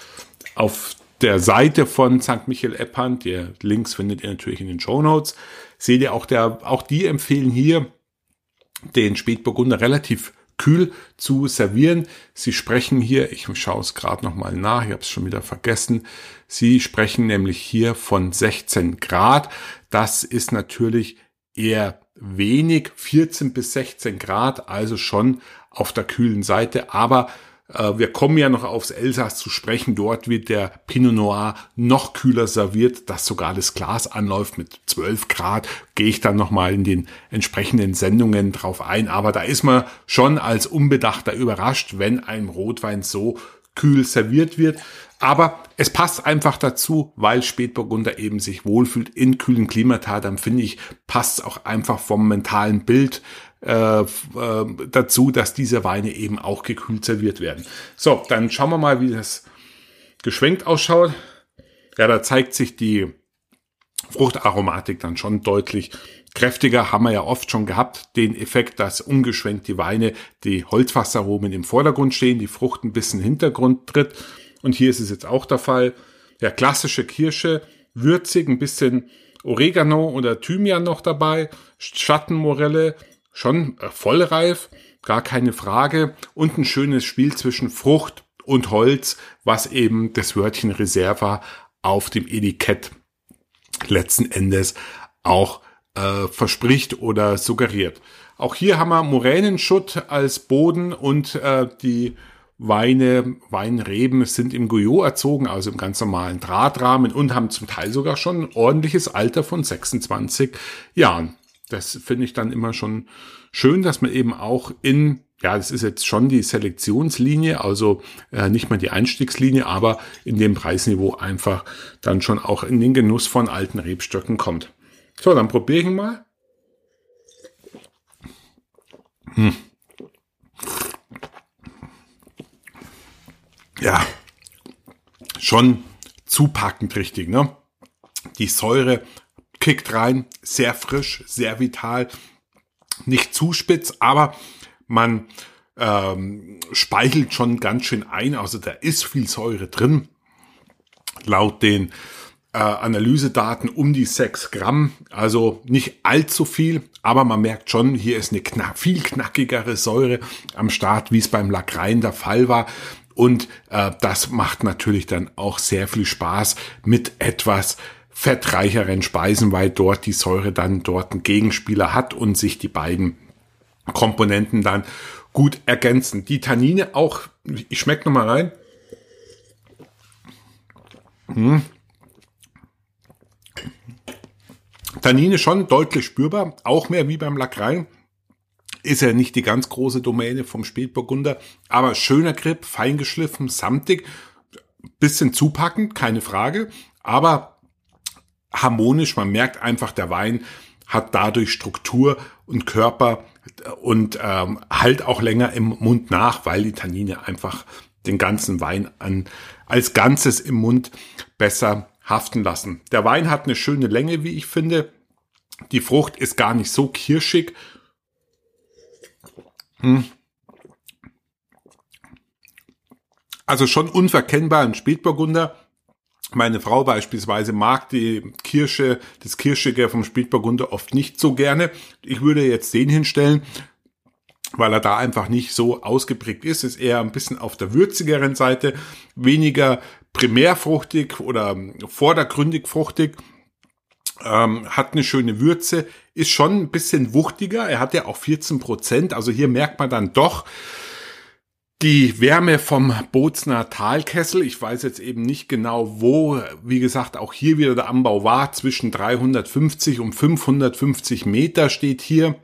Auf der Seite von Sankt Michael Ephant, die Links findet ihr natürlich in den Shownotes, seht ihr auch, der, auch die empfehlen hier, den Spätburgunder relativ kühl zu servieren. Sie sprechen hier, ich schaue es gerade nochmal nach, ich habe es schon wieder vergessen, Sie sprechen nämlich hier von sechzehn Grad. Das ist natürlich eher wenig, vierzehn bis sechzehn Grad, also schon auf der kühlen Seite, aber äh, wir kommen ja noch aufs Elsass zu sprechen. Dort wird der Pinot Noir noch kühler serviert, dass sogar das Glas anläuft mit zwölf Grad. Gehe ich dann nochmal in den entsprechenden Sendungen drauf ein. Aber da ist man schon als Unbedachter überrascht, wenn ein Rotwein so kühl serviert wird. Aber es passt einfach dazu, weil Spätburgunder eben sich wohlfühlt in kühlen Klimata. Dann finde ich, passt es auch einfach vom mentalen Bild äh, äh, dazu, dass diese Weine eben auch gekühlt serviert werden. So, dann schauen wir mal, wie das geschwenkt ausschaut. Ja, da zeigt sich die Fruchtaromatik dann schon deutlich kräftiger. Haben wir ja oft schon gehabt, den Effekt, dass ungeschwenkt die Weine, die Holzfassaromen im Vordergrund stehen, die Frucht ein bisschen in den Hintergrund tritt. Und hier ist es jetzt auch der Fall. Ja, klassische Kirsche, würzig, ein bisschen Oregano oder Thymian noch dabei, Schattenmorelle, schon vollreif, gar keine Frage. Und ein schönes Spiel zwischen Frucht und Holz, was eben das Wörtchen Reserva auf dem Etikett letzten Endes auch äh, verspricht oder suggeriert. Auch hier haben wir Moränenschutt als Boden und äh, die Weine, Weinreben sind im Guyot erzogen, also im ganz normalen Drahtrahmen und haben zum Teil sogar schon ein ordentliches Alter von sechsundzwanzig Jahren. Das finde ich dann immer schon schön, dass man eben auch in, ja, das ist jetzt schon die Selektionslinie, also äh, nicht mal die Einstiegslinie, aber in dem Preisniveau einfach dann schon auch in den Genuss von alten Rebstöcken kommt. So, dann probiere ich ihn mal. Hm. Ja, schon zupackend richtig, ne? Die Säure kickt rein, sehr frisch, sehr vital, nicht zu spitz, aber man ähm, speichelt schon ganz schön ein, also da ist viel Säure drin. Laut den äh, Analysedaten um die sechs Gramm, also nicht allzu viel, aber man merkt schon, hier ist eine knack, viel knackigere Säure am Start, wie es beim Lagrein der Fall war. Und äh, das macht natürlich dann auch sehr viel Spaß mit etwas fettreicheren Speisen, weil dort die Säure dann dort einen Gegenspieler hat und sich die beiden Komponenten dann gut ergänzen. Die Tannine auch, ich schmecke nochmal rein. Hm. Tannine schon deutlich spürbar, auch mehr wie beim Lagrein. Ist ja nicht die ganz große Domäne vom Spätburgunder, aber schöner Grip, fein geschliffen, samtig, bisschen zupackend, keine Frage, aber harmonisch. Man merkt einfach, der Wein hat dadurch Struktur und Körper und ähm, halt auch länger im Mund nach, weil die Tannine einfach den ganzen Wein an, als Ganzes im Mund besser haften lassen. Der Wein hat eine schöne Länge, wie ich finde. Die Frucht ist gar nicht so kirschig. Hm. Also schon unverkennbar ein Spätburgunder. Meine Frau beispielsweise mag die Kirsche, das Kirschige vom Spätburgunder oft nicht so gerne. Ich würde jetzt den hinstellen, weil er da einfach nicht so ausgeprägt ist. Ist eher ein bisschen auf der würzigeren Seite, weniger primärfruchtig oder vordergründig fruchtig. Ähm, hat eine schöne Würze, ist schon ein bisschen wuchtiger. Er hat ja auch vierzehn Prozent. Also hier merkt man dann doch die Wärme vom Bozner Talkessel. Ich weiß jetzt eben nicht genau, wo, wie gesagt, auch hier wieder der Anbau war. Zwischen dreihundertfünfzig und fünfhundertfünfzig Meter steht hier.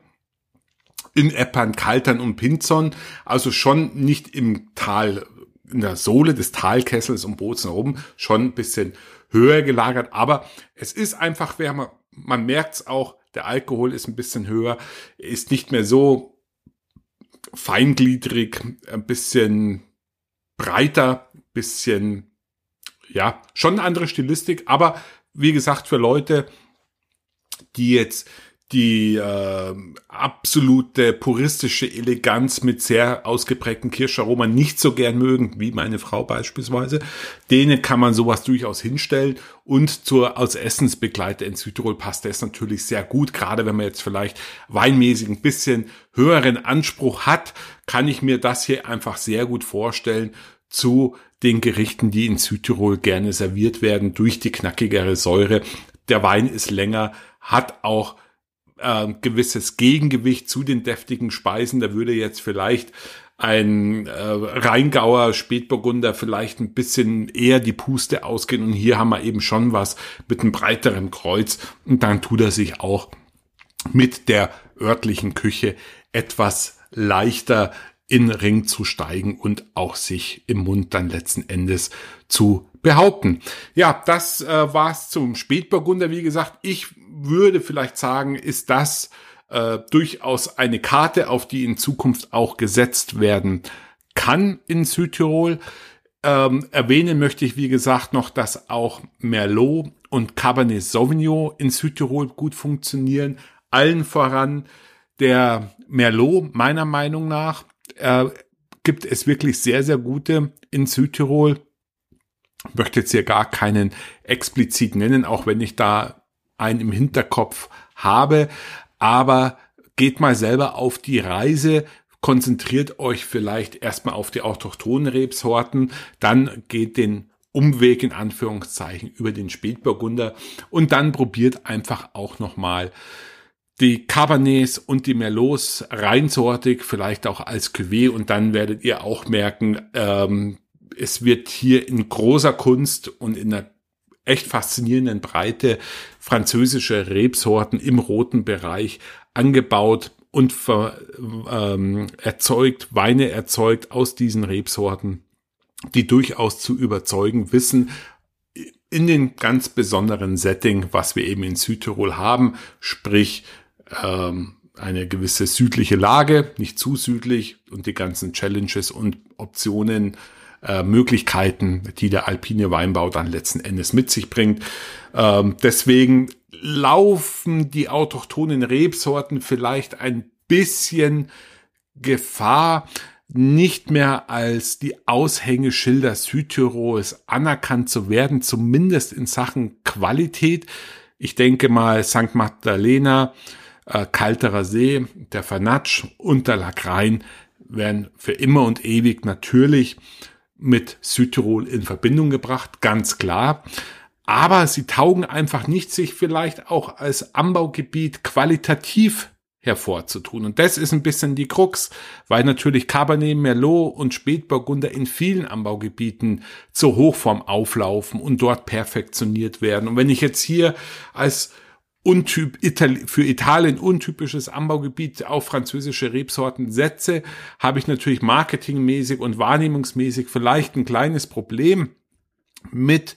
In Eppern, Kaltern und Pinzon. Also schon nicht im Tal, in der Sohle des Talkessels um Bozen oben, schon ein bisschen höher gelagert. Aber es ist einfach wärmer. Man merkt es auch, der Alkohol ist ein bisschen höher, ist nicht mehr so feingliedrig, ein bisschen breiter, bisschen, ja, schon eine andere Stilistik, aber wie gesagt, für Leute, die jetzt die äh, absolute puristische Eleganz mit sehr ausgeprägten Kirscharoma nicht so gern mögen, wie meine Frau beispielsweise, denen kann man sowas durchaus hinstellen. Und zur als Essensbegleiter in Südtirol passt das natürlich sehr gut. Gerade wenn man jetzt vielleicht weinmäßig ein bisschen höheren Anspruch hat, kann ich mir das hier einfach sehr gut vorstellen zu den Gerichten, die in Südtirol gerne serviert werden durch die knackigere Säure. Der Wein ist länger, hat auch Äh, gewisses Gegengewicht zu den deftigen Speisen. Da würde jetzt vielleicht ein äh, Rheingauer Spätburgunder vielleicht ein bisschen eher die Puste ausgehen. Und hier haben wir eben schon was mit einem breiteren Kreuz. Und dann tut er sich auch mit der örtlichen Küche etwas leichter in den Ring zu steigen und auch sich im Mund dann letzten Endes zu behaupten. Ja, das äh, war's zum Spätburgunder. Wie gesagt, ich würde vielleicht sagen, ist das äh, durchaus eine Karte, auf die in Zukunft auch gesetzt werden kann in Südtirol. Ähm, erwähnen möchte ich, wie gesagt, noch, dass auch Merlot und Cabernet Sauvignon in Südtirol gut funktionieren. Allen voran der Merlot, meiner Meinung nach, äh, gibt es wirklich sehr, sehr gute in Südtirol. Ich möchte jetzt hier gar keinen explizit nennen, auch wenn ich da einen im Hinterkopf habe. Aber geht mal selber auf die Reise, konzentriert euch vielleicht erstmal auf die autochthonen Rebsorten, dann geht den Umweg in Anführungszeichen über den Spätburgunder und dann probiert einfach auch nochmal die Cabernets und die Merlots reinsortig, vielleicht auch als Cuvée, und dann werdet ihr auch merken, ähm, es wird hier in großer Kunst und in einer echt faszinierenden Breite französische Rebsorten im roten Bereich angebaut und ver, ähm, erzeugt, Weine erzeugt aus diesen Rebsorten, die durchaus zu überzeugen wissen, in den ganz besonderen Setting, was wir eben in Südtirol haben, sprich ähm, eine gewisse südliche Lage, nicht zu südlich, und die ganzen Challenges und Optionen, äh, Möglichkeiten, die der alpine Weinbau dann letzten Endes mit sich bringt. Ähm, deswegen laufen die autochthonen Rebsorten vielleicht ein bisschen Gefahr, nicht mehr als die Aushängeschilder Südtirols anerkannt zu werden, zumindest in Sachen Qualität. Ich denke mal, Sankt Magdalena, äh, Kalterer See, der Vernatsch und der Lagrein werden für immer und ewig natürlich mit Südtirol in Verbindung gebracht, ganz klar. Aber sie taugen einfach nicht, sich vielleicht auch als Anbaugebiet qualitativ hervorzutun. Und das ist ein bisschen die Krux, weil natürlich Cabernet, Merlot und Spätburgunder in vielen Anbaugebieten zur Hochform auflaufen und dort perfektioniert werden. Und wenn ich jetzt hier als untyp Itali- für Italien untypisches Anbaugebiet auf französische Rebsorten setze, habe ich natürlich marketingmäßig und wahrnehmungsmäßig vielleicht ein kleines Problem mit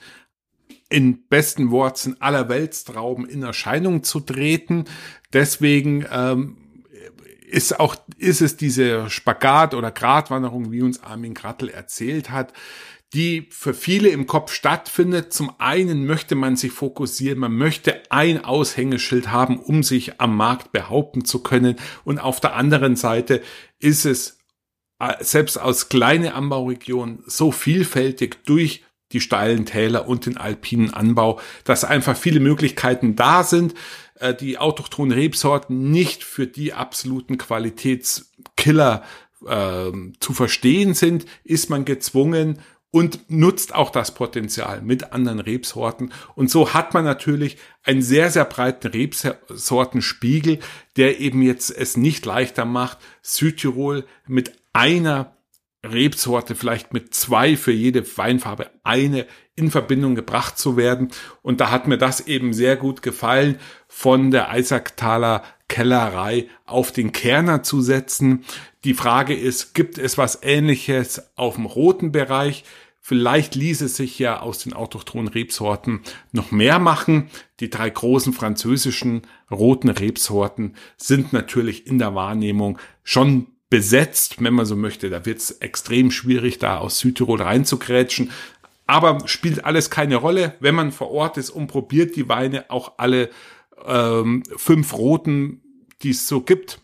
in besten Worten aller Weltstrauben in Erscheinung zu treten. Deswegen ähm, ist auch ist es diese Spagat- oder Gratwanderung, wie uns Armin Gratl erzählt hat, die für viele im Kopf stattfindet. Zum einen möchte man sich fokussieren, man möchte ein Aushängeschild haben, um sich am Markt behaupten zu können. Und auf der anderen Seite ist es selbst aus kleinen Anbauregionen so vielfältig durch die steilen Täler und den alpinen Anbau, dass einfach viele Möglichkeiten da sind, die autochthonen Rebsorten nicht für die absoluten Qualitätskiller äh, zu verstehen sind, ist man gezwungen und nutzt auch das Potenzial mit anderen Rebsorten. Und so hat man natürlich einen sehr, sehr breiten Rebsortenspiegel, der eben jetzt es nicht leichter macht, Südtirol mit einer Rebsorte, vielleicht mit zwei für jede Weinfarbe, eine in Verbindung gebracht zu werden. Und da hat mir das eben sehr gut gefallen, von der Eisacktaler Kellerei auf den Kerner zu setzen. Die Frage ist, gibt es was Ähnliches auf dem roten Bereich? Vielleicht ließe sich ja aus den autochthonen Rebsorten noch mehr machen. Die drei großen französischen roten Rebsorten sind natürlich in der Wahrnehmung schon besetzt, wenn man so möchte. Da wird es extrem schwierig, da aus Südtirol reinzugrätschen. Aber spielt alles keine Rolle, wenn man vor Ort ist und probiert die Weine, auch alle ähm, fünf roten, die es so gibt,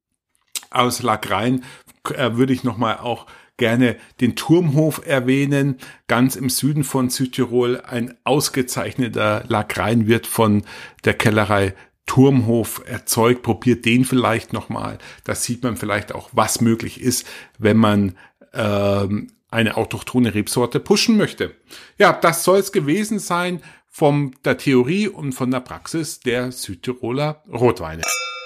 aus Lagrein, äh, würde ich nochmal auch gerne den Turmhof erwähnen. Ganz im Süden von Südtirol ein ausgezeichneter Lagrein wird von der Kellerei Turmhof erzeugt. Probiert den vielleicht nochmal. Da sieht man vielleicht auch, was möglich ist, wenn man ähm, eine autochthone Rebsorte pushen möchte. Ja, das soll es gewesen sein von der Theorie und von der Praxis der Südtiroler Rotweine.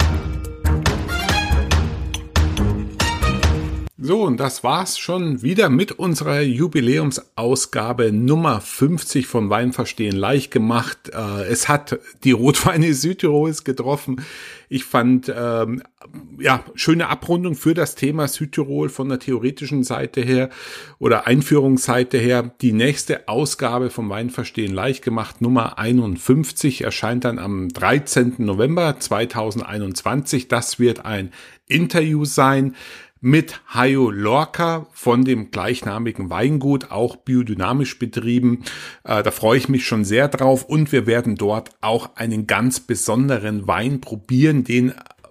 So, und das war's schon wieder mit unserer Jubiläumsausgabe Nummer fünfzig von Wein verstehen leicht gemacht. Es hat die Rotweine Südtirols getroffen. Ich fand, ähm, ja, schöne Abrundung für das Thema Südtirol von der theoretischen Seite her oder Einführungsseite her. Die nächste Ausgabe vom Wein verstehen leicht gemacht, Nummer einundfünfzig, erscheint dann am dreizehnten November zweitausendeinundzwanzig. Das wird ein Interview sein mit Hayo Lorca von dem gleichnamigen Weingut, auch biodynamisch betrieben. Äh, da freue ich mich schon sehr drauf, und wir werden dort auch einen ganz besonderen Wein probieren, den,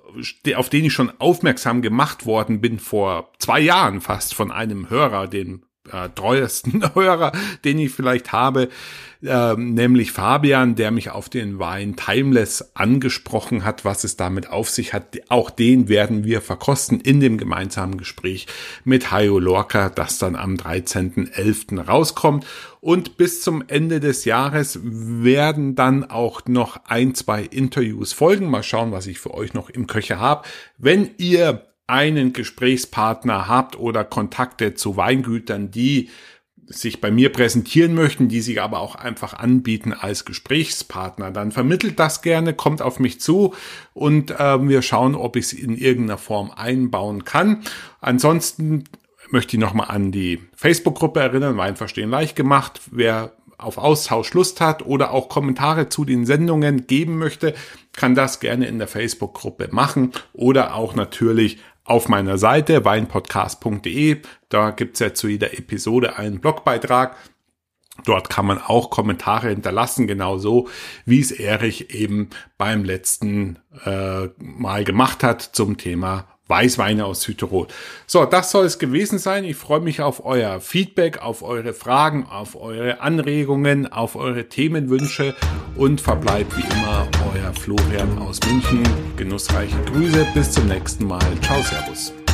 auf den ich schon aufmerksam gemacht worden bin vor zwei Jahren fast von einem Hörer, den äh, treuesten Hörer, den ich vielleicht habe, äh, nämlich Fabian, der mich auf den Wein Timeless angesprochen hat, was es damit auf sich hat. Auch den werden wir verkosten in dem gemeinsamen Gespräch mit Hayo Lorca, das dann am dreizehnten elften rauskommt. Und bis zum Ende des Jahres werden dann auch noch ein, zwei Interviews folgen. Mal schauen, was ich für euch noch im Köcher habe. Wenn ihr einen Gesprächspartner habt oder Kontakte zu Weingütern, die sich bei mir präsentieren möchten, die sich aber auch einfach anbieten als Gesprächspartner, dann vermittelt das gerne, kommt auf mich zu, und äh, wir schauen, ob ich es in irgendeiner Form einbauen kann. Ansonsten möchte ich nochmal an die Facebook-Gruppe erinnern, Wein verstehen leicht gemacht. Wer auf Austausch Lust hat oder auch Kommentare zu den Sendungen geben möchte, kann das gerne in der Facebook-Gruppe machen oder auch natürlich auf meiner Seite weinpodcast punkt de. Da gibt's ja zu jeder Episode einen Blogbeitrag. Dort kann man auch Kommentare hinterlassen, genauso wie es Erich eben beim letzten äh, Mal gemacht hat zum Thema Weißweine aus Südtirol. So, das soll es gewesen sein. Ich freue mich auf euer Feedback, auf eure Fragen, auf eure Anregungen, auf eure Themenwünsche und verbleibt wie immer euer Florian aus München. Genussreiche Grüße, bis zum nächsten Mal. Ciao, servus.